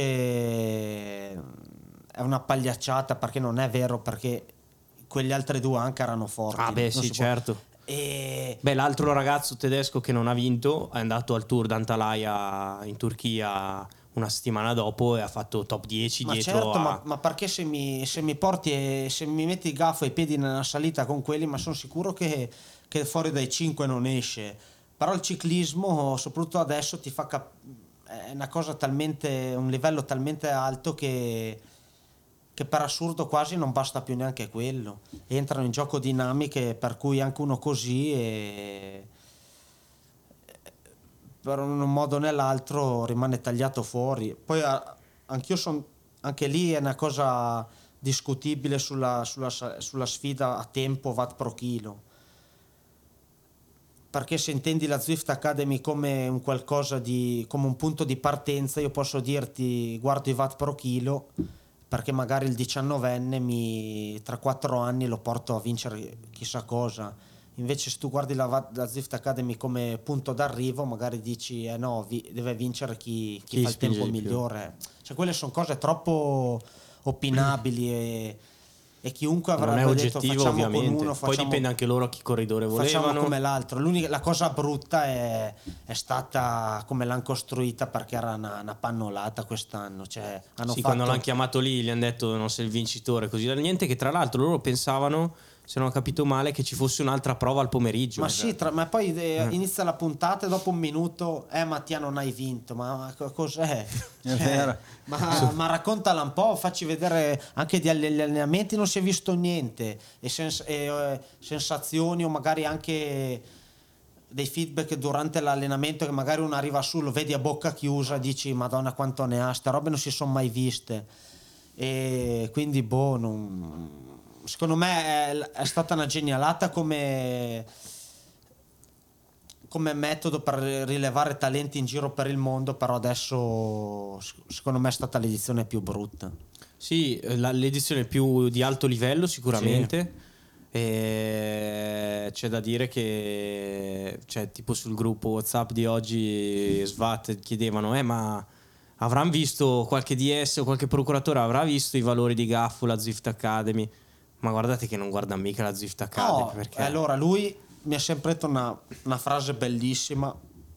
Speaker 5: è una pagliacciata, perché non è vero, perché quegli altri 2 anche erano forti.
Speaker 4: Ah beh, sì, certo. Beh, l'altro ragazzo tedesco che non ha vinto è andato al Tour d'Antalya in Turchia una settimana dopo e ha fatto top 10
Speaker 5: ma
Speaker 4: dietro
Speaker 5: certo,
Speaker 4: a...
Speaker 5: ma perché se mi porti e se mi metti il gaffo e i piedi nella salita con quelli, ma sono sicuro che fuori dai 5 non esce. Però il ciclismo, soprattutto adesso, ti fa è una cosa talmente, un livello talmente alto che per assurdo quasi non basta più neanche quello. Entrano in gioco dinamiche per cui anche uno così per un modo o nell'altro rimane tagliato fuori. Poi anche lì è una cosa discutibile sulla sfida a tempo watt pro chilo, perché se intendi la Zwift Academy come un qualcosa come un punto di partenza, io posso dirti guardo i watt pro chilo, perché magari il 19enne tra 4 anni lo porto a vincere chissà cosa. Invece se tu guardi la Zwift Academy come punto d'arrivo, magari dici no, deve vincere chi fa il tempo migliore. Cioè quelle sono cose troppo opinabili e chiunque avrebbe
Speaker 4: non è
Speaker 5: detto
Speaker 4: oggettivo,
Speaker 5: facciamo
Speaker 4: ovviamente.
Speaker 5: con uno,
Speaker 4: poi dipende anche loro chi corridore volevano,
Speaker 5: facciamo come l'altro. La cosa brutta è stata come l'hanno costruita, perché era una pannolata quest'anno, cioè
Speaker 4: quando l'hanno chiamato lì gli hanno detto non sei il vincitore, così da niente, che tra l'altro loro pensavano, se non ho capito male, che ci fosse un'altra prova al pomeriggio.
Speaker 5: Ma sì, ma poi inizia la puntata e dopo un minuto Mattia non hai vinto, ma cos'è?
Speaker 3: È vero.
Speaker 5: Ma raccontala un po', facci vedere anche di allenamenti, non si è visto niente, e sensazioni o magari anche dei feedback durante l'allenamento, che magari uno arriva su, lo vedi a bocca chiusa, dici madonna quanto ne ha, ste robe non si sono mai viste, e quindi secondo me è stata una genialata come metodo per rilevare talenti in giro per il mondo, però adesso secondo me è stata l'edizione più brutta.
Speaker 4: Sì, l'edizione più di alto livello sicuramente.
Speaker 5: Sì.
Speaker 4: E c'è da dire che tipo sul gruppo WhatsApp di oggi Svat chiedevano ma avranno visto qualche DS o qualche procuratore avrà visto i valori di Gaffu, la Zwift Academy, ma guardate che non guarda mica la Zwift Academy.
Speaker 5: No,
Speaker 4: perché
Speaker 5: allora lui mi ha sempre detto una frase bellissima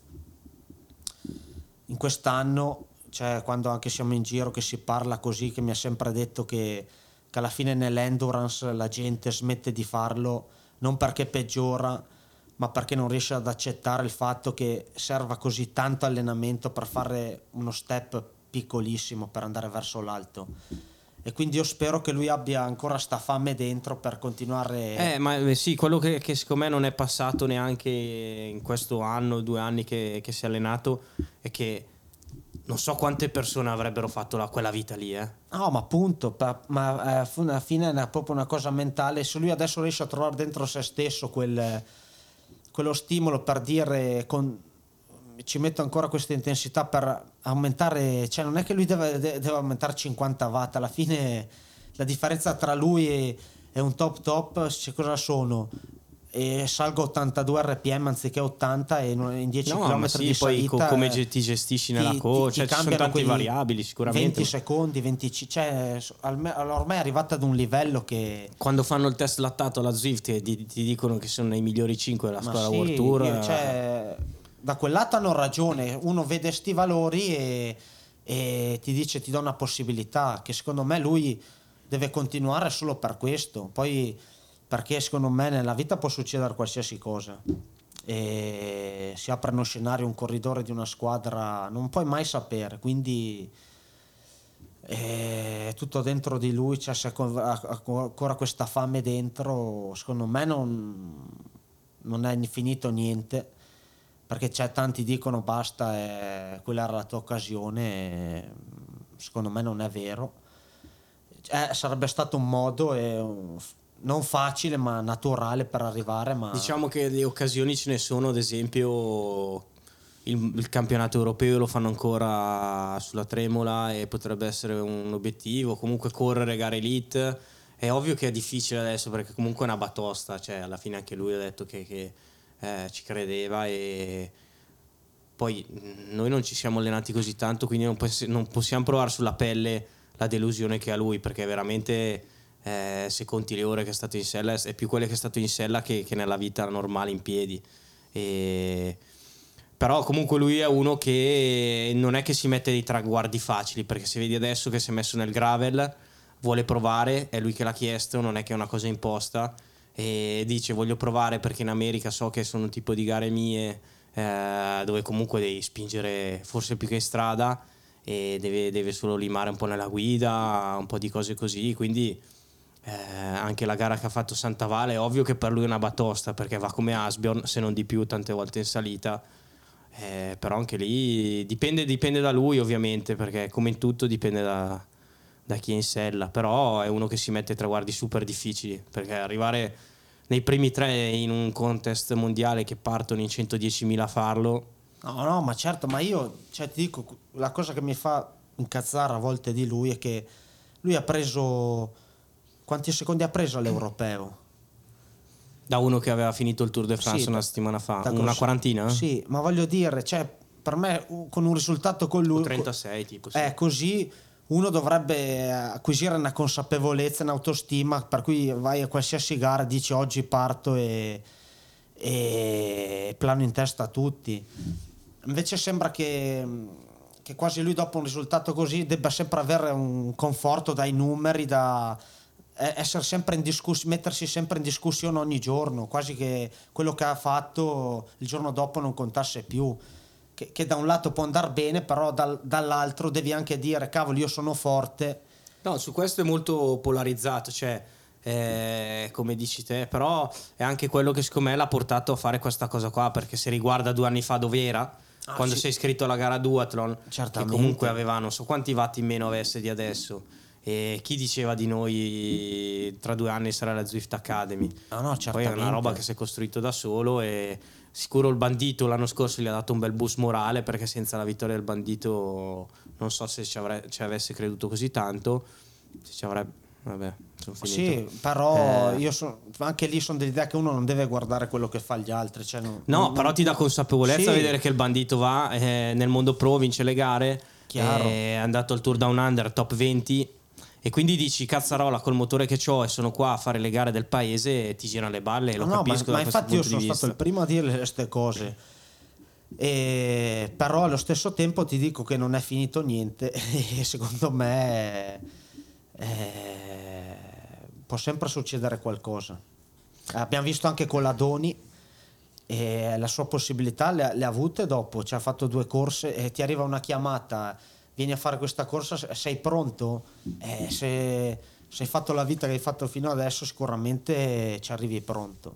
Speaker 5: in quest'anno, cioè quando anche siamo in giro che si parla così, che mi ha sempre detto che alla fine nell'endurance la gente smette di farlo non perché peggiora, ma perché non riesce ad accettare il fatto che serva così tanto allenamento per fare uno step piccolissimo per andare verso l'alto. E quindi io spero che lui abbia ancora sta fame dentro per continuare.
Speaker 4: Ma sì, quello che secondo me non è passato neanche in questo anno, 2 anni che si è allenato, è che non so quante persone avrebbero fatto quella vita lì.
Speaker 5: No, ma appunto, ma alla fine è proprio una cosa mentale. Se lui adesso riesce a trovare dentro se stesso quello stimolo per dire ci metto ancora questa intensità per aumentare, cioè non è che lui deve aumentare 50 watt, alla fine la differenza tra lui e un top cioè, cosa sono? E salgo 82 rpm anziché 80 e in 10 km
Speaker 4: sì,
Speaker 5: di
Speaker 4: poi
Speaker 5: salita
Speaker 4: come ti gestisci nella coach, cioè, ci sono tante variabili sicuramente.
Speaker 5: 20 secondi, 25, cioè ormai è arrivata ad un livello che
Speaker 4: quando fanno il test lattato alla Zwift e ti dicono che sono nei migliori 5 della squadra World Tour,
Speaker 5: cioè, da quel lato hanno ragione, uno vede sti valori e ti dice, ti dà una possibilità che secondo me lui deve continuare solo per questo, poi perché secondo me nella vita può succedere qualsiasi cosa e si apre uno scenario, un corridore di una squadra non puoi mai sapere, quindi è tutto dentro di lui, cioè se ha ancora questa fame dentro, secondo me non è finito niente, perché c'è tanti dicono basta, quella era la tua occasione, secondo me non è vero. Sarebbe stato un modo non facile ma naturale per arrivare, ma
Speaker 4: diciamo che le occasioni ce ne sono, ad esempio il campionato europeo lo fanno ancora sulla tremola e potrebbe essere un obiettivo, comunque correre gare elite. È ovvio che è difficile adesso perché comunque è una batosta, cioè alla fine anche lui ha detto che ci credeva e poi noi non ci siamo allenati così tanto, quindi non possiamo provare sulla pelle la delusione che ha lui, perché veramente se conti le ore che è stato in sella è più quelle che è stato in sella che nella vita normale in piedi. Però comunque lui è uno che non è che si mette dei traguardi facili, perché se vedi adesso che si è messo nel gravel, vuole provare, è lui che l'ha chiesto, non è che è una cosa imposta, e dice voglio provare perché in America so che sono un tipo di gare mie dove comunque devi spingere forse più che in strada e deve solo limare un po' nella guida, un po' di cose così, quindi anche la gara che ha fatto Sant'Avale è ovvio che per lui è una batosta perché va come Asbjorn, se non di più, tante volte in salita, però anche lì dipende da lui ovviamente, perché come in tutto dipende da chi è in sella, però è uno che si mette traguardi super difficili, perché arrivare nei primi 3 in un contest mondiale che partono in 110.000 a farlo.
Speaker 5: No, ma certo, ma io ti dico, la cosa che mi fa incazzare a volte di lui è che lui ha preso, quanti secondi ha preso all'europeo?
Speaker 4: Da uno che aveva finito il Tour de France una settimana fa, una quarantina?
Speaker 5: Sì, ma voglio dire, cioè, per me con un risultato con lui
Speaker 4: 36 tipo, sì.
Speaker 5: Così uno dovrebbe acquisire una consapevolezza, un'autostima, per cui vai a qualsiasi gara, dici oggi parto e plano in testa a tutti. Invece sembra che quasi lui dopo un risultato così debba sempre avere un conforto dai numeri, da essere sempre in mettersi sempre in discussione ogni giorno, quasi che quello che ha fatto il giorno dopo non contasse più. Che da un lato può andare bene, però dall'altro devi anche dire cavolo, io sono forte.
Speaker 4: No, su questo è molto polarizzato, cioè come dici te, però è anche quello che secondo me l'ha portato a fare questa cosa qua, perché se riguarda 2 anni fa dove era, quando
Speaker 5: sì,
Speaker 4: sei iscritto alla gara duathlon,
Speaker 5: certamente,
Speaker 4: che comunque aveva non so quanti watt in meno avesse di adesso, E chi diceva di noi tra 2 anni sarà la Zwift Academy?
Speaker 5: No, no,
Speaker 4: Poi è
Speaker 5: certamente.
Speaker 4: una roba che si è costruito da solo, e sicuro il bandito l'anno scorso gli ha dato un bel boost morale, perché senza la vittoria del bandito non so se ci avesse creduto così tanto, se ci avrebbe, vabbè, sono finito.
Speaker 5: Sì, però io anche lì sono dell'idea che uno non deve guardare quello che fa gli altri. Cioè
Speaker 4: No, però ti dà consapevolezza
Speaker 5: Sì.
Speaker 4: vedere che il bandito va nel mondo pro, vince le gare,
Speaker 5: Chiaro.
Speaker 4: è andato al Tour Down Under top 20, e quindi dici cazzarola, col motore che ho e sono qua a fare le gare del paese, e ti girano le balle, e lo
Speaker 5: No,
Speaker 4: capisco
Speaker 5: ma
Speaker 4: da questo
Speaker 5: infatti io
Speaker 4: punto
Speaker 5: sono
Speaker 4: di
Speaker 5: stato
Speaker 4: vista.
Speaker 5: il primo a dire queste cose. Però allo stesso tempo ti dico che non è finito niente e secondo me può sempre succedere qualcosa. Abbiamo visto anche con la Doni, e la sua possibilità le ha avute dopo, ci ha fatto 2 corse e ti arriva una chiamata, vieni a fare questa corsa, sei pronto? Se hai fatto la vita che hai fatto fino adesso sicuramente ci arrivi pronto.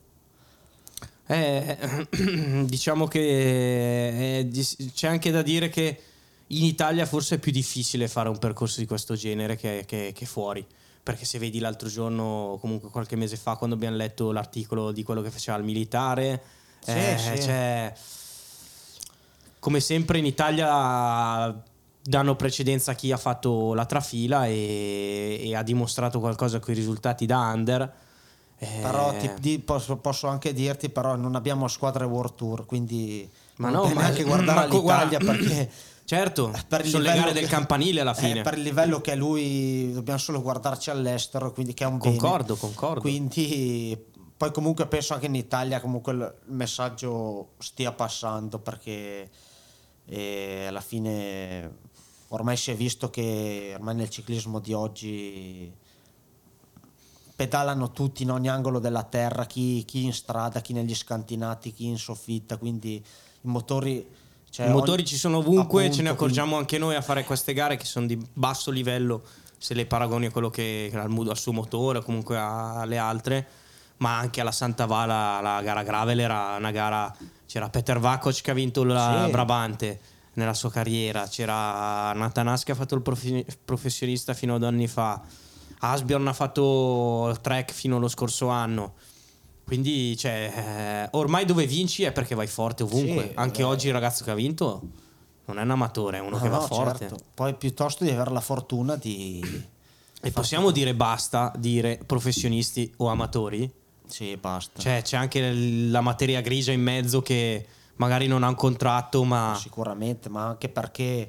Speaker 4: Diciamo che c'è anche da dire che in Italia forse è più difficile fare un percorso di questo genere che fuori, perché se vedi l'altro giorno, comunque qualche mese fa, quando abbiamo letto l'articolo di quello che faceva il militare,
Speaker 5: Sì.
Speaker 4: cioè, come sempre in Italia danno precedenza a chi ha fatto la trafila e ha dimostrato qualcosa con i risultati da under.
Speaker 5: Però posso anche dirti, però non abbiamo squadre World Tour, quindi
Speaker 4: Ma
Speaker 5: non
Speaker 4: no,
Speaker 5: puoi neanche guardare l'Italia, perché
Speaker 4: certo,
Speaker 5: per il
Speaker 4: sono le
Speaker 5: livello
Speaker 4: gare del campanile alla fine.
Speaker 5: per il livello che è lui dobbiamo solo guardarci all'estero, quindi che è un
Speaker 4: Concordo.
Speaker 5: quindi poi comunque penso anche in Italia comunque il messaggio stia passando, perché alla fine ormai si è visto che ormai nel ciclismo di oggi pedalano tutti in ogni angolo della terra, chi in strada, chi negli scantinati, chi in soffitta, quindi i motori, cioè
Speaker 4: I motori ci sono ovunque,
Speaker 5: appunto,
Speaker 4: ce ne accorgiamo anche noi a fare queste gare che sono di basso livello se le paragoni a quello che al suo motore o comunque alle altre, ma anche alla Santa Vala la gara gravel era una gara, c'era Peter Vakoc che ha vinto la
Speaker 5: Sì.
Speaker 4: Brabante nella sua carriera, c'era Natanas che ha fatto il professionista fino a 2 anni fa, Asbjorn ha fatto il track fino allo scorso anno. Quindi ormai dove vinci è perché vai forte ovunque.
Speaker 5: Sì,
Speaker 4: anche oggi il ragazzo che ha vinto non è un amatore, è uno che va forte.
Speaker 5: certo. Poi piuttosto di avere la fortuna di
Speaker 4: E possiamo dire basta dire professionisti o amatori?
Speaker 5: sì, basta.
Speaker 4: Cioè c'è anche la materia grigia in mezzo che magari non ha un contratto, ma
Speaker 5: Sicuramente, ma anche perché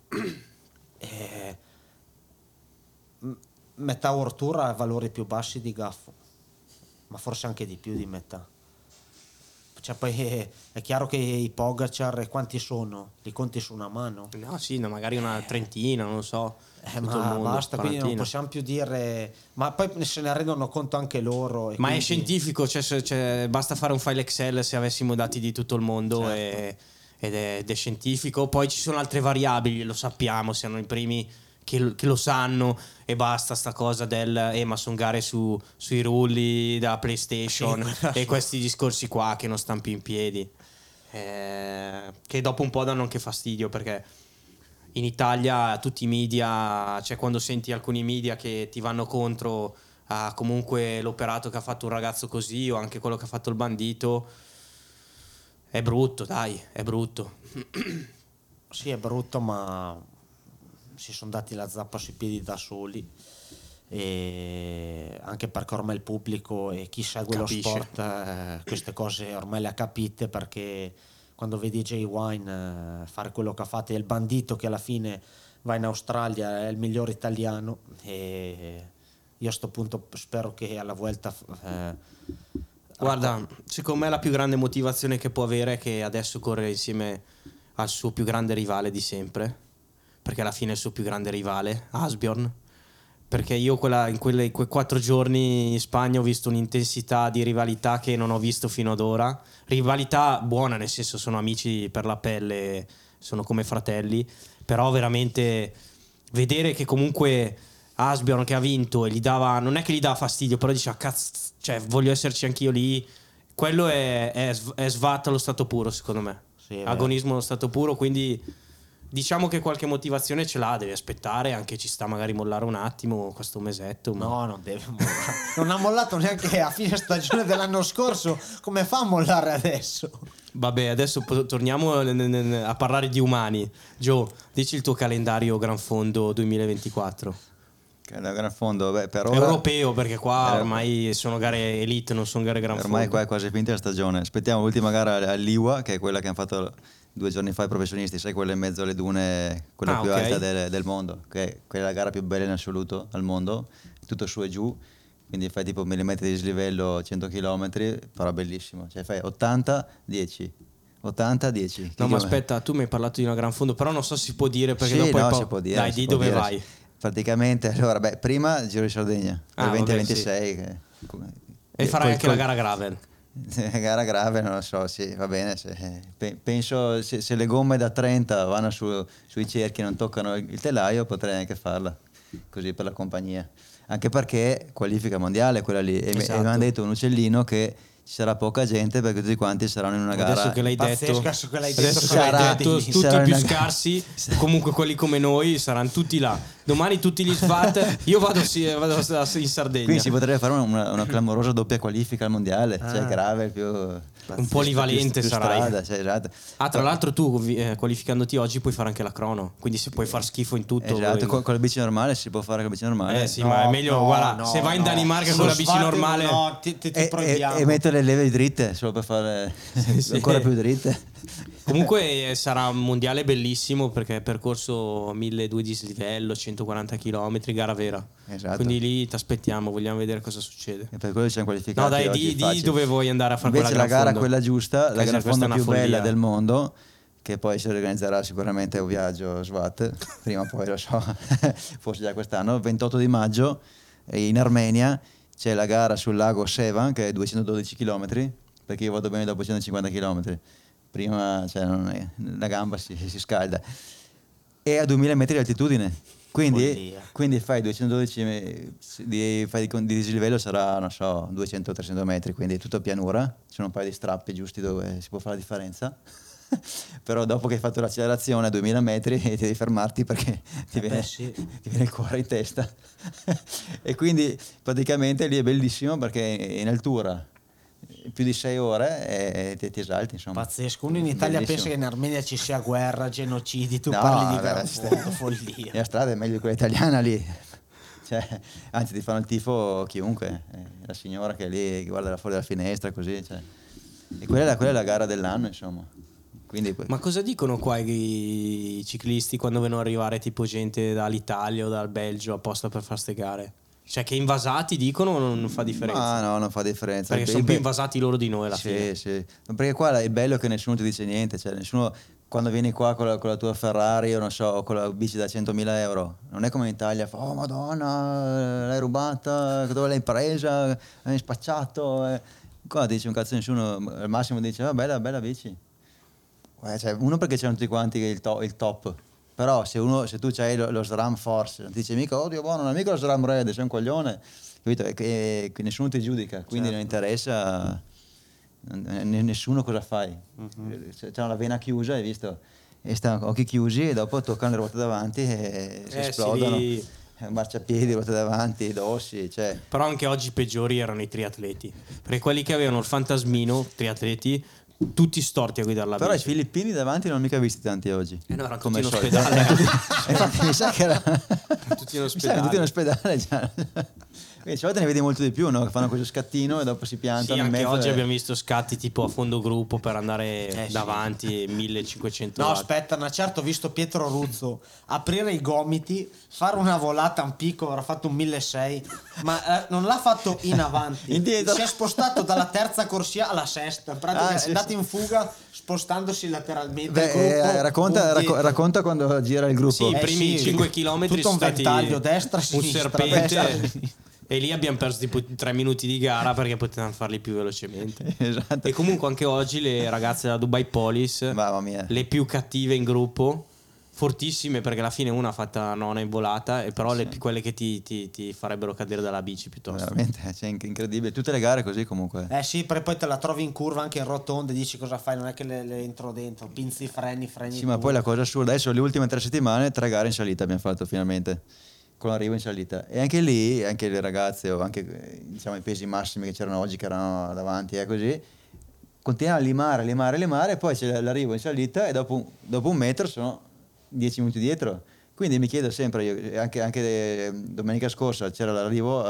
Speaker 5: metà World Tour ha valori più bassi di Gaffo, ma forse anche di più di metà. Cioè poi è chiaro che i Pogacar quanti sono? Li conti su una mano?
Speaker 4: no, sì, no, magari una trentina, non lo so. tutto il
Speaker 5: Ma
Speaker 4: mondo,
Speaker 5: basta, quindi non
Speaker 4: quarantina.
Speaker 5: possiamo più dire, ma poi se ne rendono conto anche loro.
Speaker 4: Ma è
Speaker 5: quindi-
Speaker 4: scientifico, basta fare un file Excel se avessimo dati di tutto il mondo
Speaker 5: Certo.
Speaker 4: ed è scientifico. Poi ci sono altre variabili, lo sappiamo, siamo i primi che lo sanno, e basta sta cosa del ma sono gare sui rulli della PlayStation e questi discorsi qua che non stanno più in piedi, che dopo un po' danno anche fastidio, perché in Italia tutti i media, cioè quando senti alcuni media che ti vanno contro a comunque l'operato che ha fatto un ragazzo così o anche quello che ha fatto il bandito, è brutto, dai, è brutto.
Speaker 5: Sì, è brutto, ma si sono dati la zappa sui piedi da soli, e anche perché ormai il pubblico e chi segue
Speaker 4: Capisce.
Speaker 5: lo sport queste cose ormai le ha capite, perché quando vedi Jay Wine fare quello che ha fatto, e il bandito che alla fine va in Australia, è il miglior italiano, e io a sto punto spero che alla Vuelta
Speaker 4: Guarda, secondo me la più grande motivazione che può avere è che adesso corre insieme al suo più grande rivale di sempre, perché alla fine è il suo più grande rivale, Asbjorn. Perché io in quei 4 giorni in Spagna ho visto un'intensità di rivalità che non ho visto fino ad ora. Rivalità buona, nel senso sono amici per la pelle, sono come fratelli, però veramente vedere che comunque Asbjorn che ha vinto e non è che gli dava fastidio, però dice cazzo, cioè voglio esserci anch'io lì. Quello è svat allo stato puro, secondo me.
Speaker 5: Sì, è vero.
Speaker 4: Agonismo allo stato puro, quindi diciamo che qualche motivazione ce l'ha, devi aspettare, anche ci sta magari mollare un attimo questo mesetto.
Speaker 5: No, non deve mollare. Non ha mollato neanche a fine stagione dell'anno scorso. Come fa a mollare adesso?
Speaker 4: Vabbè, adesso torniamo a parlare di umani. Joe, dici il tuo calendario Gran Fondo 2024.
Speaker 3: Che è un gran fondo, per ora,
Speaker 4: Europeo, perché qua ormai sono gare elite, non sono gare Gran Fondo.
Speaker 3: ormai qua è quasi finita la stagione. Aspettiamo l'ultima gara all'Iwa, che è quella che hanno fatto 2 giorni fa i professionisti, sai, quella in mezzo alle dune, quella più
Speaker 4: ok.
Speaker 3: alta del mondo, che è la gara più bella in assoluto al mondo, tutto su e giù, quindi fai tipo 1000 metri di dislivello 100 km, però bellissimo, cioè fai 80-10. 80-10.
Speaker 4: No, ma aspetta, tu mi hai parlato di una Gran Fondo, però non so se si può dire perché
Speaker 3: Sì,
Speaker 4: dopo
Speaker 3: no,
Speaker 4: è
Speaker 3: si può dire,
Speaker 4: Dai,
Speaker 3: si
Speaker 4: di
Speaker 3: può
Speaker 4: dove
Speaker 3: dire.
Speaker 4: vai?
Speaker 3: Praticamente, allora, prima Giro di Sardegna,
Speaker 4: Ah,
Speaker 3: del
Speaker 4: vabbè,
Speaker 3: 20-26.
Speaker 4: E farai anche la gara gravel.
Speaker 3: Gara grave, non lo so, sì, va bene. Penso se le gomme da 30 vanno sui cerchi e non toccano il telaio, potrei anche farla, così per la compagnia. Anche perché qualifica mondiale quella lì. E mi
Speaker 4: Esatto.
Speaker 3: hanno detto un uccellino che ci sarà poca gente perché tutti quanti saranno in una gara.
Speaker 4: Adesso che l'hai detto,
Speaker 5: Pazzesco che l'hai
Speaker 4: adesso
Speaker 5: detto,
Speaker 4: che l'hai
Speaker 3: sarà-
Speaker 4: detto, tutti
Speaker 3: sarà
Speaker 4: i più
Speaker 3: una-
Speaker 4: scarsi, comunque quelli come noi, saranno tutti là. Domani tutti gli SVAT, io vado in Sardegna.
Speaker 3: Quindi si potrebbe fare una clamorosa doppia qualifica al mondiale, cioè grave più
Speaker 4: Un polivalente
Speaker 3: più
Speaker 4: sarai.
Speaker 3: strada, cioè, esatto.
Speaker 4: Ah, tra l'altro tu qualificandoti oggi puoi fare anche la crono, quindi se puoi far schifo in tutto.
Speaker 3: Esatto,
Speaker 4: volendo.
Speaker 3: con la bici normale si può fare con la bici normale.
Speaker 4: Sì, ma è meglio, guarda, se vai in Danimarca con la bici normale,
Speaker 5: No, ti
Speaker 3: E
Speaker 5: proibiamo.
Speaker 3: mettere le leve dritte solo per fare
Speaker 4: sì.
Speaker 3: ancora più dritte.
Speaker 4: comunque sarà un mondiale bellissimo perché è percorso 1200 di dislivello, 140 km, gara vera.
Speaker 3: Esatto.
Speaker 4: Quindi lì ti aspettiamo, vogliamo vedere cosa succede.
Speaker 3: E per quello ci siamo qualificati.
Speaker 4: No, dai,
Speaker 3: oggi,
Speaker 4: di
Speaker 3: facile.
Speaker 4: dove vuoi andare a fare
Speaker 3: Invece
Speaker 4: quella
Speaker 3: la
Speaker 4: Gran
Speaker 3: gara,
Speaker 4: Fondo?
Speaker 3: quella giusta, la
Speaker 4: Questa
Speaker 3: Gran
Speaker 4: è
Speaker 3: Fondo
Speaker 4: una
Speaker 3: più
Speaker 4: follia.
Speaker 3: bella del mondo, che poi si organizzerà sicuramente un viaggio SWAT, prima o poi lo so, forse già quest'anno, 28 di maggio in Armenia c'è la gara sul lago Sevan che è 212 km, perché io vado bene dopo 150 km, prima cioè, la gamba si scalda, e a 2000 metri di altitudine. Quindi fai 212 di dislivello, sarà, non so, 200-300 metri, quindi è tutto pianura, ci sono un paio di strappi giusti dove si può fare la differenza. Però dopo che hai fatto l'accelerazione a 2000 metri devi fermarti perché ti viene il cuore in testa. E quindi praticamente lì è bellissimo perché è in altura più di 6 ore e ti esalti, insomma.
Speaker 5: Pazzesco. Uno in Italia
Speaker 3: Bellissimo.
Speaker 5: pensa che in Armenia ci sia guerra, genocidi, tu
Speaker 3: No,
Speaker 5: parli di
Speaker 3: vabbè,
Speaker 5: Gran Fondo, follia.
Speaker 3: La strada è meglio di quella italiana lì. Cioè, anzi, ti fanno il tifo chiunque. La signora che è lì, che guarda da fuori dalla finestra, così. Cioè. E quella è la gara dell'anno, insomma. Quindi,
Speaker 4: Ma cosa dicono qua i ciclisti quando vedono arrivare tipo gente dall'Italia o dal Belgio apposta per fare ste gare? Cioè che invasati dicono o non fa differenza?
Speaker 3: no, non fa differenza.
Speaker 4: Perché sono più invasati loro di noi alla fine.
Speaker 3: Sì. Ma perché qua è bello che nessuno ti dice niente, cioè nessuno, quando vieni qua con la tua Ferrari o non so, con la bici da 100.000 euro, non è come in Italia, fa, oh madonna, l'hai rubata, dove l'hai presa, l'hai spacciato. Qua dice un cazzo nessuno, al massimo dice, va bella bici. Cioè, uno perché c'erano tutti quanti il top. Però se tu c'hai lo SRAM Force, non ti dice mica, oddio, non è mica lo SRAM Red, sei un coglione, capito? E nessuno ti giudica, quindi non interessa nessuno cosa fai. C'è la vena chiusa, hai visto? E stanno occhi chiusi e dopo toccano le ruote davanti e si esplodono.
Speaker 4: Sì.
Speaker 3: Marciapiedi, ruote davanti, dossi, cioè.
Speaker 4: Però anche oggi i peggiori erano i triatleti. Perché quelli che avevano il fantasmino, triatleti, tutti storti a guidare la
Speaker 3: Però i
Speaker 4: bici.
Speaker 3: filippini davanti non ho mica visti tanti oggi.
Speaker 4: No, erano
Speaker 3: come
Speaker 4: tutti in
Speaker 3: al solito.
Speaker 4: ospedale.
Speaker 3: Infatti mi sa che era
Speaker 4: Tutti in
Speaker 3: mi sa che tutti in ospedale già. Quindi a volte ne vedi molto di più, no? Che fanno questo scattino e dopo si piantano
Speaker 4: Sì,
Speaker 3: in
Speaker 4: anche
Speaker 3: mezzo
Speaker 4: oggi
Speaker 3: e-
Speaker 4: abbiamo visto scatti tipo a fondo gruppo per andare
Speaker 5: sì.
Speaker 4: davanti 1500
Speaker 5: No,
Speaker 4: watt.
Speaker 5: aspetta, una certa ho visto Pietro Ruzzo aprire i gomiti, fare una volata, un picco, avrà fatto un 1600, ma non l'ha fatto in avanti.
Speaker 3: Indietro.
Speaker 5: Si è spostato dalla terza corsia alla sesta, in pratica è
Speaker 3: sì,
Speaker 5: andato
Speaker 3: sì.
Speaker 5: in fuga spostandosi lateralmente.
Speaker 3: Beh,
Speaker 5: il gruppo,
Speaker 3: racconta, racconta quando gira il gruppo.
Speaker 4: Sì, i primi
Speaker 5: sì,
Speaker 4: 5 km
Speaker 5: tutto un ventaglio, destra,
Speaker 4: un
Speaker 5: sinistra,
Speaker 4: serpente
Speaker 5: destra.
Speaker 4: e lì abbiamo perso tipo 3 minuti di gara perché potevamo farli più velocemente.
Speaker 3: Esatto.
Speaker 4: E comunque anche oggi le ragazze della Dubai Police,
Speaker 3: Mamma mia.
Speaker 4: le più cattive in gruppo, fortissime, perché alla fine una ha fatta nona in volata, e però quelle che ti farebbero cadere dalla bici piuttosto.
Speaker 3: Veramente, cioè, incredibile. Tutte le gare così comunque.
Speaker 5: Sì, poi te la trovi in curva anche in rotonda e dici cosa fai, non è che le entro dentro, pinzi i freni.
Speaker 3: Sì, ma poi la cosa assurda, adesso le ultime 3 settimane 3 gare in salita abbiamo fatto finalmente, con l'arrivo in salita, e anche lì, anche le ragazze o anche diciamo i pesi massimi che c'erano oggi, che erano davanti, così, continuano a limare, e poi c'è l'arrivo in salita e dopo un metro sono 10 minuti dietro. Quindi mi chiedo sempre, io, anche domenica scorsa c'era l'arrivo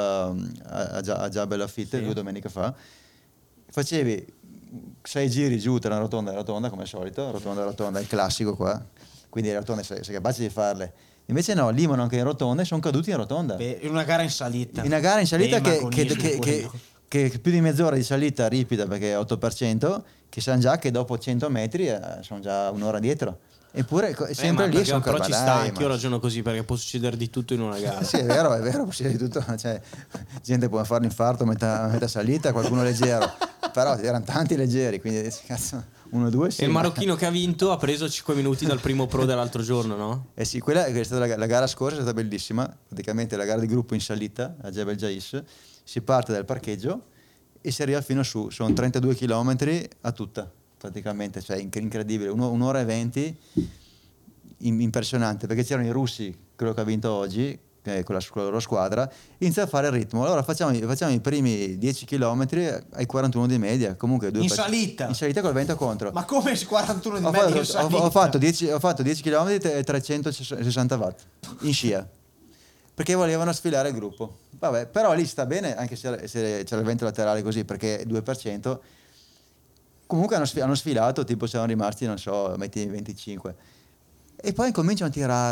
Speaker 3: a Jabal Lafitte, 2 domeniche fa, facevi 6 giri giù tra rotonda e rotonda come al solito, rotonda, il classico qua, quindi le rotonde sei capace di farle. Invece no, limano anche in rotonda e sono caduti in rotonda.
Speaker 5: In una gara in salita.
Speaker 3: In una gara in salita
Speaker 5: che
Speaker 3: che più di mezz'ora di salita ripida, perché è 8%, che sanno già che dopo 100 metri sono già un'ora dietro. Eppure sempre lì sono
Speaker 4: però ci sta, anch'io
Speaker 3: ma...
Speaker 4: ragiono così, perché può succedere di tutto in una gara.
Speaker 3: Sì, è vero, può succedere di tutto, cioè, gente può fare l'infarto a metà salita, qualcuno leggero, però erano tanti leggeri, quindi cazzo, 1-2 sì.
Speaker 4: E il marocchino che ha vinto ha preso 5 minuti dal primo pro dell'altro giorno, no?
Speaker 3: Eh sì, quella è stata la gara scorsa, è stata bellissima, praticamente la gara di gruppo in salita a Jebel Jais, si parte dal parcheggio e si arriva fino su, sono 32 km a tutta, praticamente, cioè incredibile, un'ora e 20, impressionante, perché c'erano i russi, quello che ha vinto oggi, con la loro squadra, inizia a fare il ritmo. Allora facciamo i primi 10 km ai 41 di media, comunque
Speaker 5: in salita
Speaker 3: col vento contro.
Speaker 5: Ma come 41 di media in salita?
Speaker 3: Ho fatto 10 km e 360 watt in scia, perché volevano sfilare il gruppo. Vabbè, però lì sta bene, anche se c'era il vento laterale così, perché 2%. Comunque hanno sfilato, tipo siamo rimasti, non so, metti 25. E poi cominciano a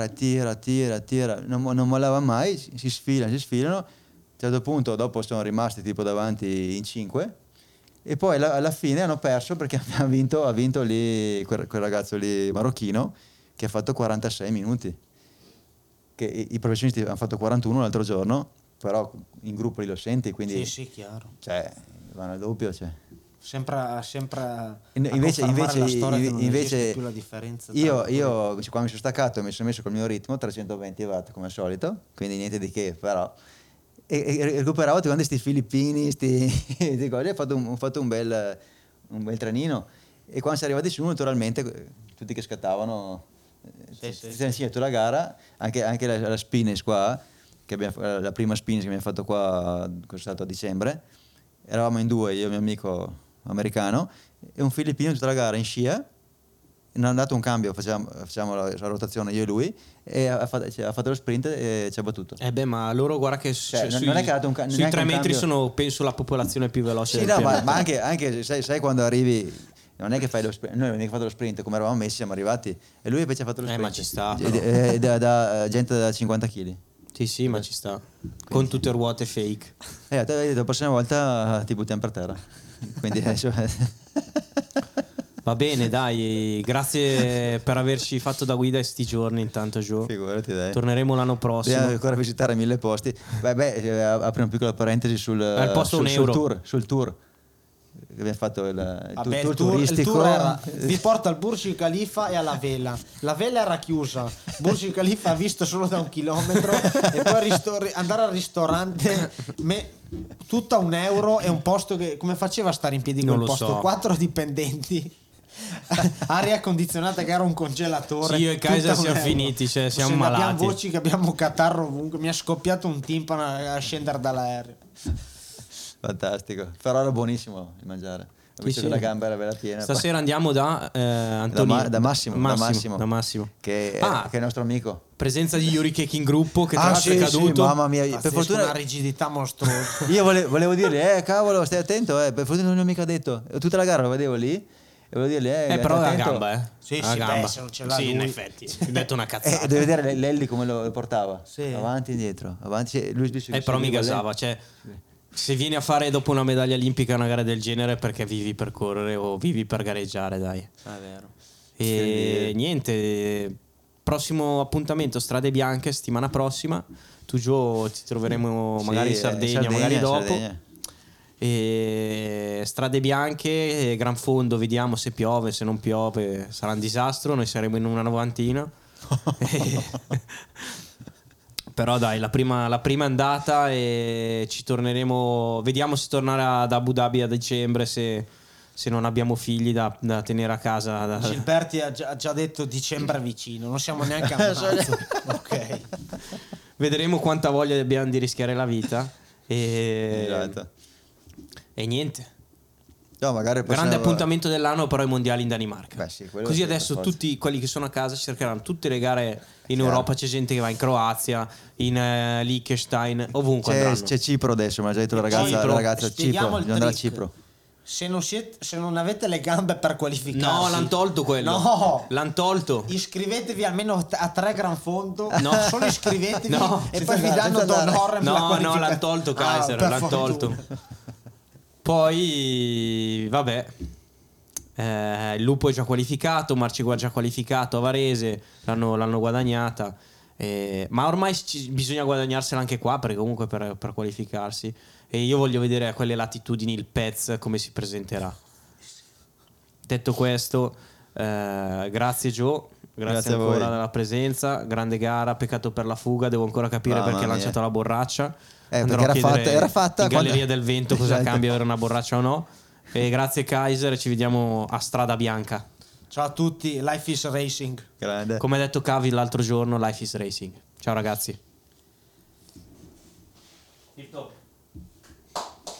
Speaker 3: tira, non mollava mai, si sfilano. A un certo punto dopo sono rimasti tipo davanti in 5 e poi alla fine hanno perso perché ha vinto lì quel ragazzo lì marocchino che ha fatto 46 minuti. Che i professionisti hanno fatto 41 l'altro giorno, però in gruppo li lo senti, quindi
Speaker 5: sì, chiaro.
Speaker 3: Cioè, vanno al doppio, cioè.
Speaker 5: Sempre
Speaker 3: invece
Speaker 5: più la differenza
Speaker 3: io quando mi sono staccato mi sono messo col mio ritmo 320 watt come al solito, quindi niente di che, però e recuperavo tutti questi filippini, sti cose, ho fatto un bel trenino, e quando siamo arrivati su naturalmente tutti che scattavano, ti hanno insegnato la gara, anche la Spines qua, la prima Spines che abbiamo fatto qua, è stato a dicembre, eravamo in 2, io e il mio amico americano e un filippino tutta la gara in scia, non ha dato un cambio, facciamo la rotazione io e lui, e ha fatto lo sprint e ci ha battuto.
Speaker 4: Ma loro guarda che
Speaker 3: non è che ha dato
Speaker 4: sui 3 metri sono penso la popolazione più veloce del
Speaker 3: pianeta. Ma anche sai quando arrivi, non è che fai lo sprint, noi non è che fatto lo sprint come eravamo messi, siamo arrivati e lui invece ha fatto lo sprint.
Speaker 4: Ma ci sta
Speaker 3: da gente da 50 kg.
Speaker 4: Sì, ma ci sta. Con tutte ruote fake.
Speaker 3: La prossima volta ti buttiamo per terra. Quindi adesso...
Speaker 4: Va bene, dai, grazie per averci fatto da guida sti giorni intanto, Gio.
Speaker 3: Figurati, dai.
Speaker 4: Torneremo l'anno prossimo.
Speaker 3: Dobbiamo ancora visitare 1000 posti. Apri una piccola parentesi sul tour. Abbiamo fatto il tour turistico.
Speaker 5: Il tour era, vi porta al Burj Khalifa e alla vela. La vela era chiusa, Burj Khalifa visto solo da 1 chilometro, e poi andare al ristorante tutta €1 e un posto che come faceva a stare in piedi quel posto? So. 4 dipendenti, aria condizionata che era un congelatore.
Speaker 4: Sì, io e Kaiser siamo finiti, cioè siamo malati.
Speaker 5: Abbiamo voci che abbiamo catarro ovunque, mi è scoppiato un timpano a scendere dall'aereo.
Speaker 3: Fantastico, però era buonissimo di mangiare. Ho visto che la gamba era bella piena.
Speaker 4: Stasera andiamo da Antonino.
Speaker 3: Da Massimo. Che è il nostro amico.
Speaker 4: Presenza di Yuri Cake in gruppo, che tra l'altro è caduto.
Speaker 3: Sì, mamma mia,
Speaker 5: per fortuna una rigidità mostruosa.
Speaker 3: Io volevo dirgli, cavolo, stai attento, per fortuna non mi ha mica detto. Tutta la gara lo vedevo lì. E volevo dirgli,
Speaker 4: però la gamba,
Speaker 5: Sì,
Speaker 4: la gamba.
Speaker 5: se non ce l'ha
Speaker 4: sì,
Speaker 5: lui.
Speaker 4: in effetti. Ti ho detto una cazzata.
Speaker 3: Devi vedere Lelli come lo portava.
Speaker 5: Sì.
Speaker 3: Avanti e indietro. Lui
Speaker 4: però mi gasava, cioè... Se vieni a fare dopo una medaglia olimpica una gara del genere è perché vivi per correre o vivi per gareggiare, dai.
Speaker 5: È vero.
Speaker 4: E niente, prossimo appuntamento Strade Bianche settimana prossima. Tu Gio ti troveremo magari in Sardegna, magari dopo.
Speaker 3: Sardegna.
Speaker 4: E Strade Bianche, Gran Fondo, vediamo se piove, se non piove sarà un disastro, noi saremo in una novantina. Però dai, la prima è andata e ci torneremo. Vediamo se tornare ad Abu Dhabi a dicembre, se non abbiamo figli da tenere a casa.
Speaker 5: Gilberti ha già detto dicembre vicino, non siamo neanche a marzo. Ok.
Speaker 4: Vedremo quanta voglia abbiamo di rischiare la vita.
Speaker 3: Esatto.
Speaker 4: E niente.
Speaker 3: No, magari
Speaker 4: Grande appuntamento dell'anno però i mondiali in Danimarca.
Speaker 3: Beh, sì, quello
Speaker 4: così
Speaker 3: sì,
Speaker 4: adesso
Speaker 3: per forza.
Speaker 4: tutti quelli che sono a casa cercheranno tutte le gare in
Speaker 3: Chiaro.
Speaker 4: Europa. C'è gente che va in Croazia, in Liechtenstein, ovunque andranno.
Speaker 3: C'è Cipro adesso, mi ha già detto la ragazza
Speaker 5: Spieghiamo
Speaker 3: Cipro,
Speaker 5: il
Speaker 3: bisogna andare a
Speaker 5: trick.
Speaker 3: Cipro.
Speaker 5: Se non avete le gambe per qualificarsi,
Speaker 4: No, l'hanno tolto quello.
Speaker 5: No,
Speaker 4: L'hanno tolto.
Speaker 5: iscrivetevi almeno a 3 gran fondo.
Speaker 4: No.
Speaker 5: Solo iscrivetevi
Speaker 4: No.
Speaker 5: e poi vi danno d'onore per la
Speaker 4: No,
Speaker 5: qualifica-
Speaker 4: l'hanno tolto Kaiser,
Speaker 5: per
Speaker 4: l'hanno
Speaker 5: fortuna.
Speaker 4: tolto. Poi, vabbè, il Lupo è già qualificato, Marcigua è già qualificato a Varese, l'hanno guadagnata. Ma ormai bisogna guadagnarsela anche qua, perché comunque per qualificarsi. E io voglio vedere a quelle latitudini il Pez come si presenterà. Detto questo, grazie Joe. Grazie
Speaker 3: a voi.
Speaker 4: ancora della presenza, grande gara, peccato per la fuga, devo ancora capire
Speaker 3: Mamma
Speaker 4: perché ha
Speaker 3: mia.
Speaker 4: lanciato la borraccia.
Speaker 3: Perché
Speaker 4: Andrò a chiedere
Speaker 3: era fatta
Speaker 4: in
Speaker 3: quando-
Speaker 4: Galleria del Vento cosa
Speaker 3: Esatto.
Speaker 4: cambia avere una borraccia o no. E grazie Kaiser, ci vediamo a Strada Bianca.
Speaker 5: Ciao a tutti, Life is Racing.
Speaker 3: Grande.
Speaker 4: Come ha detto Cavi l'altro giorno, Life is Racing. Ciao ragazzi.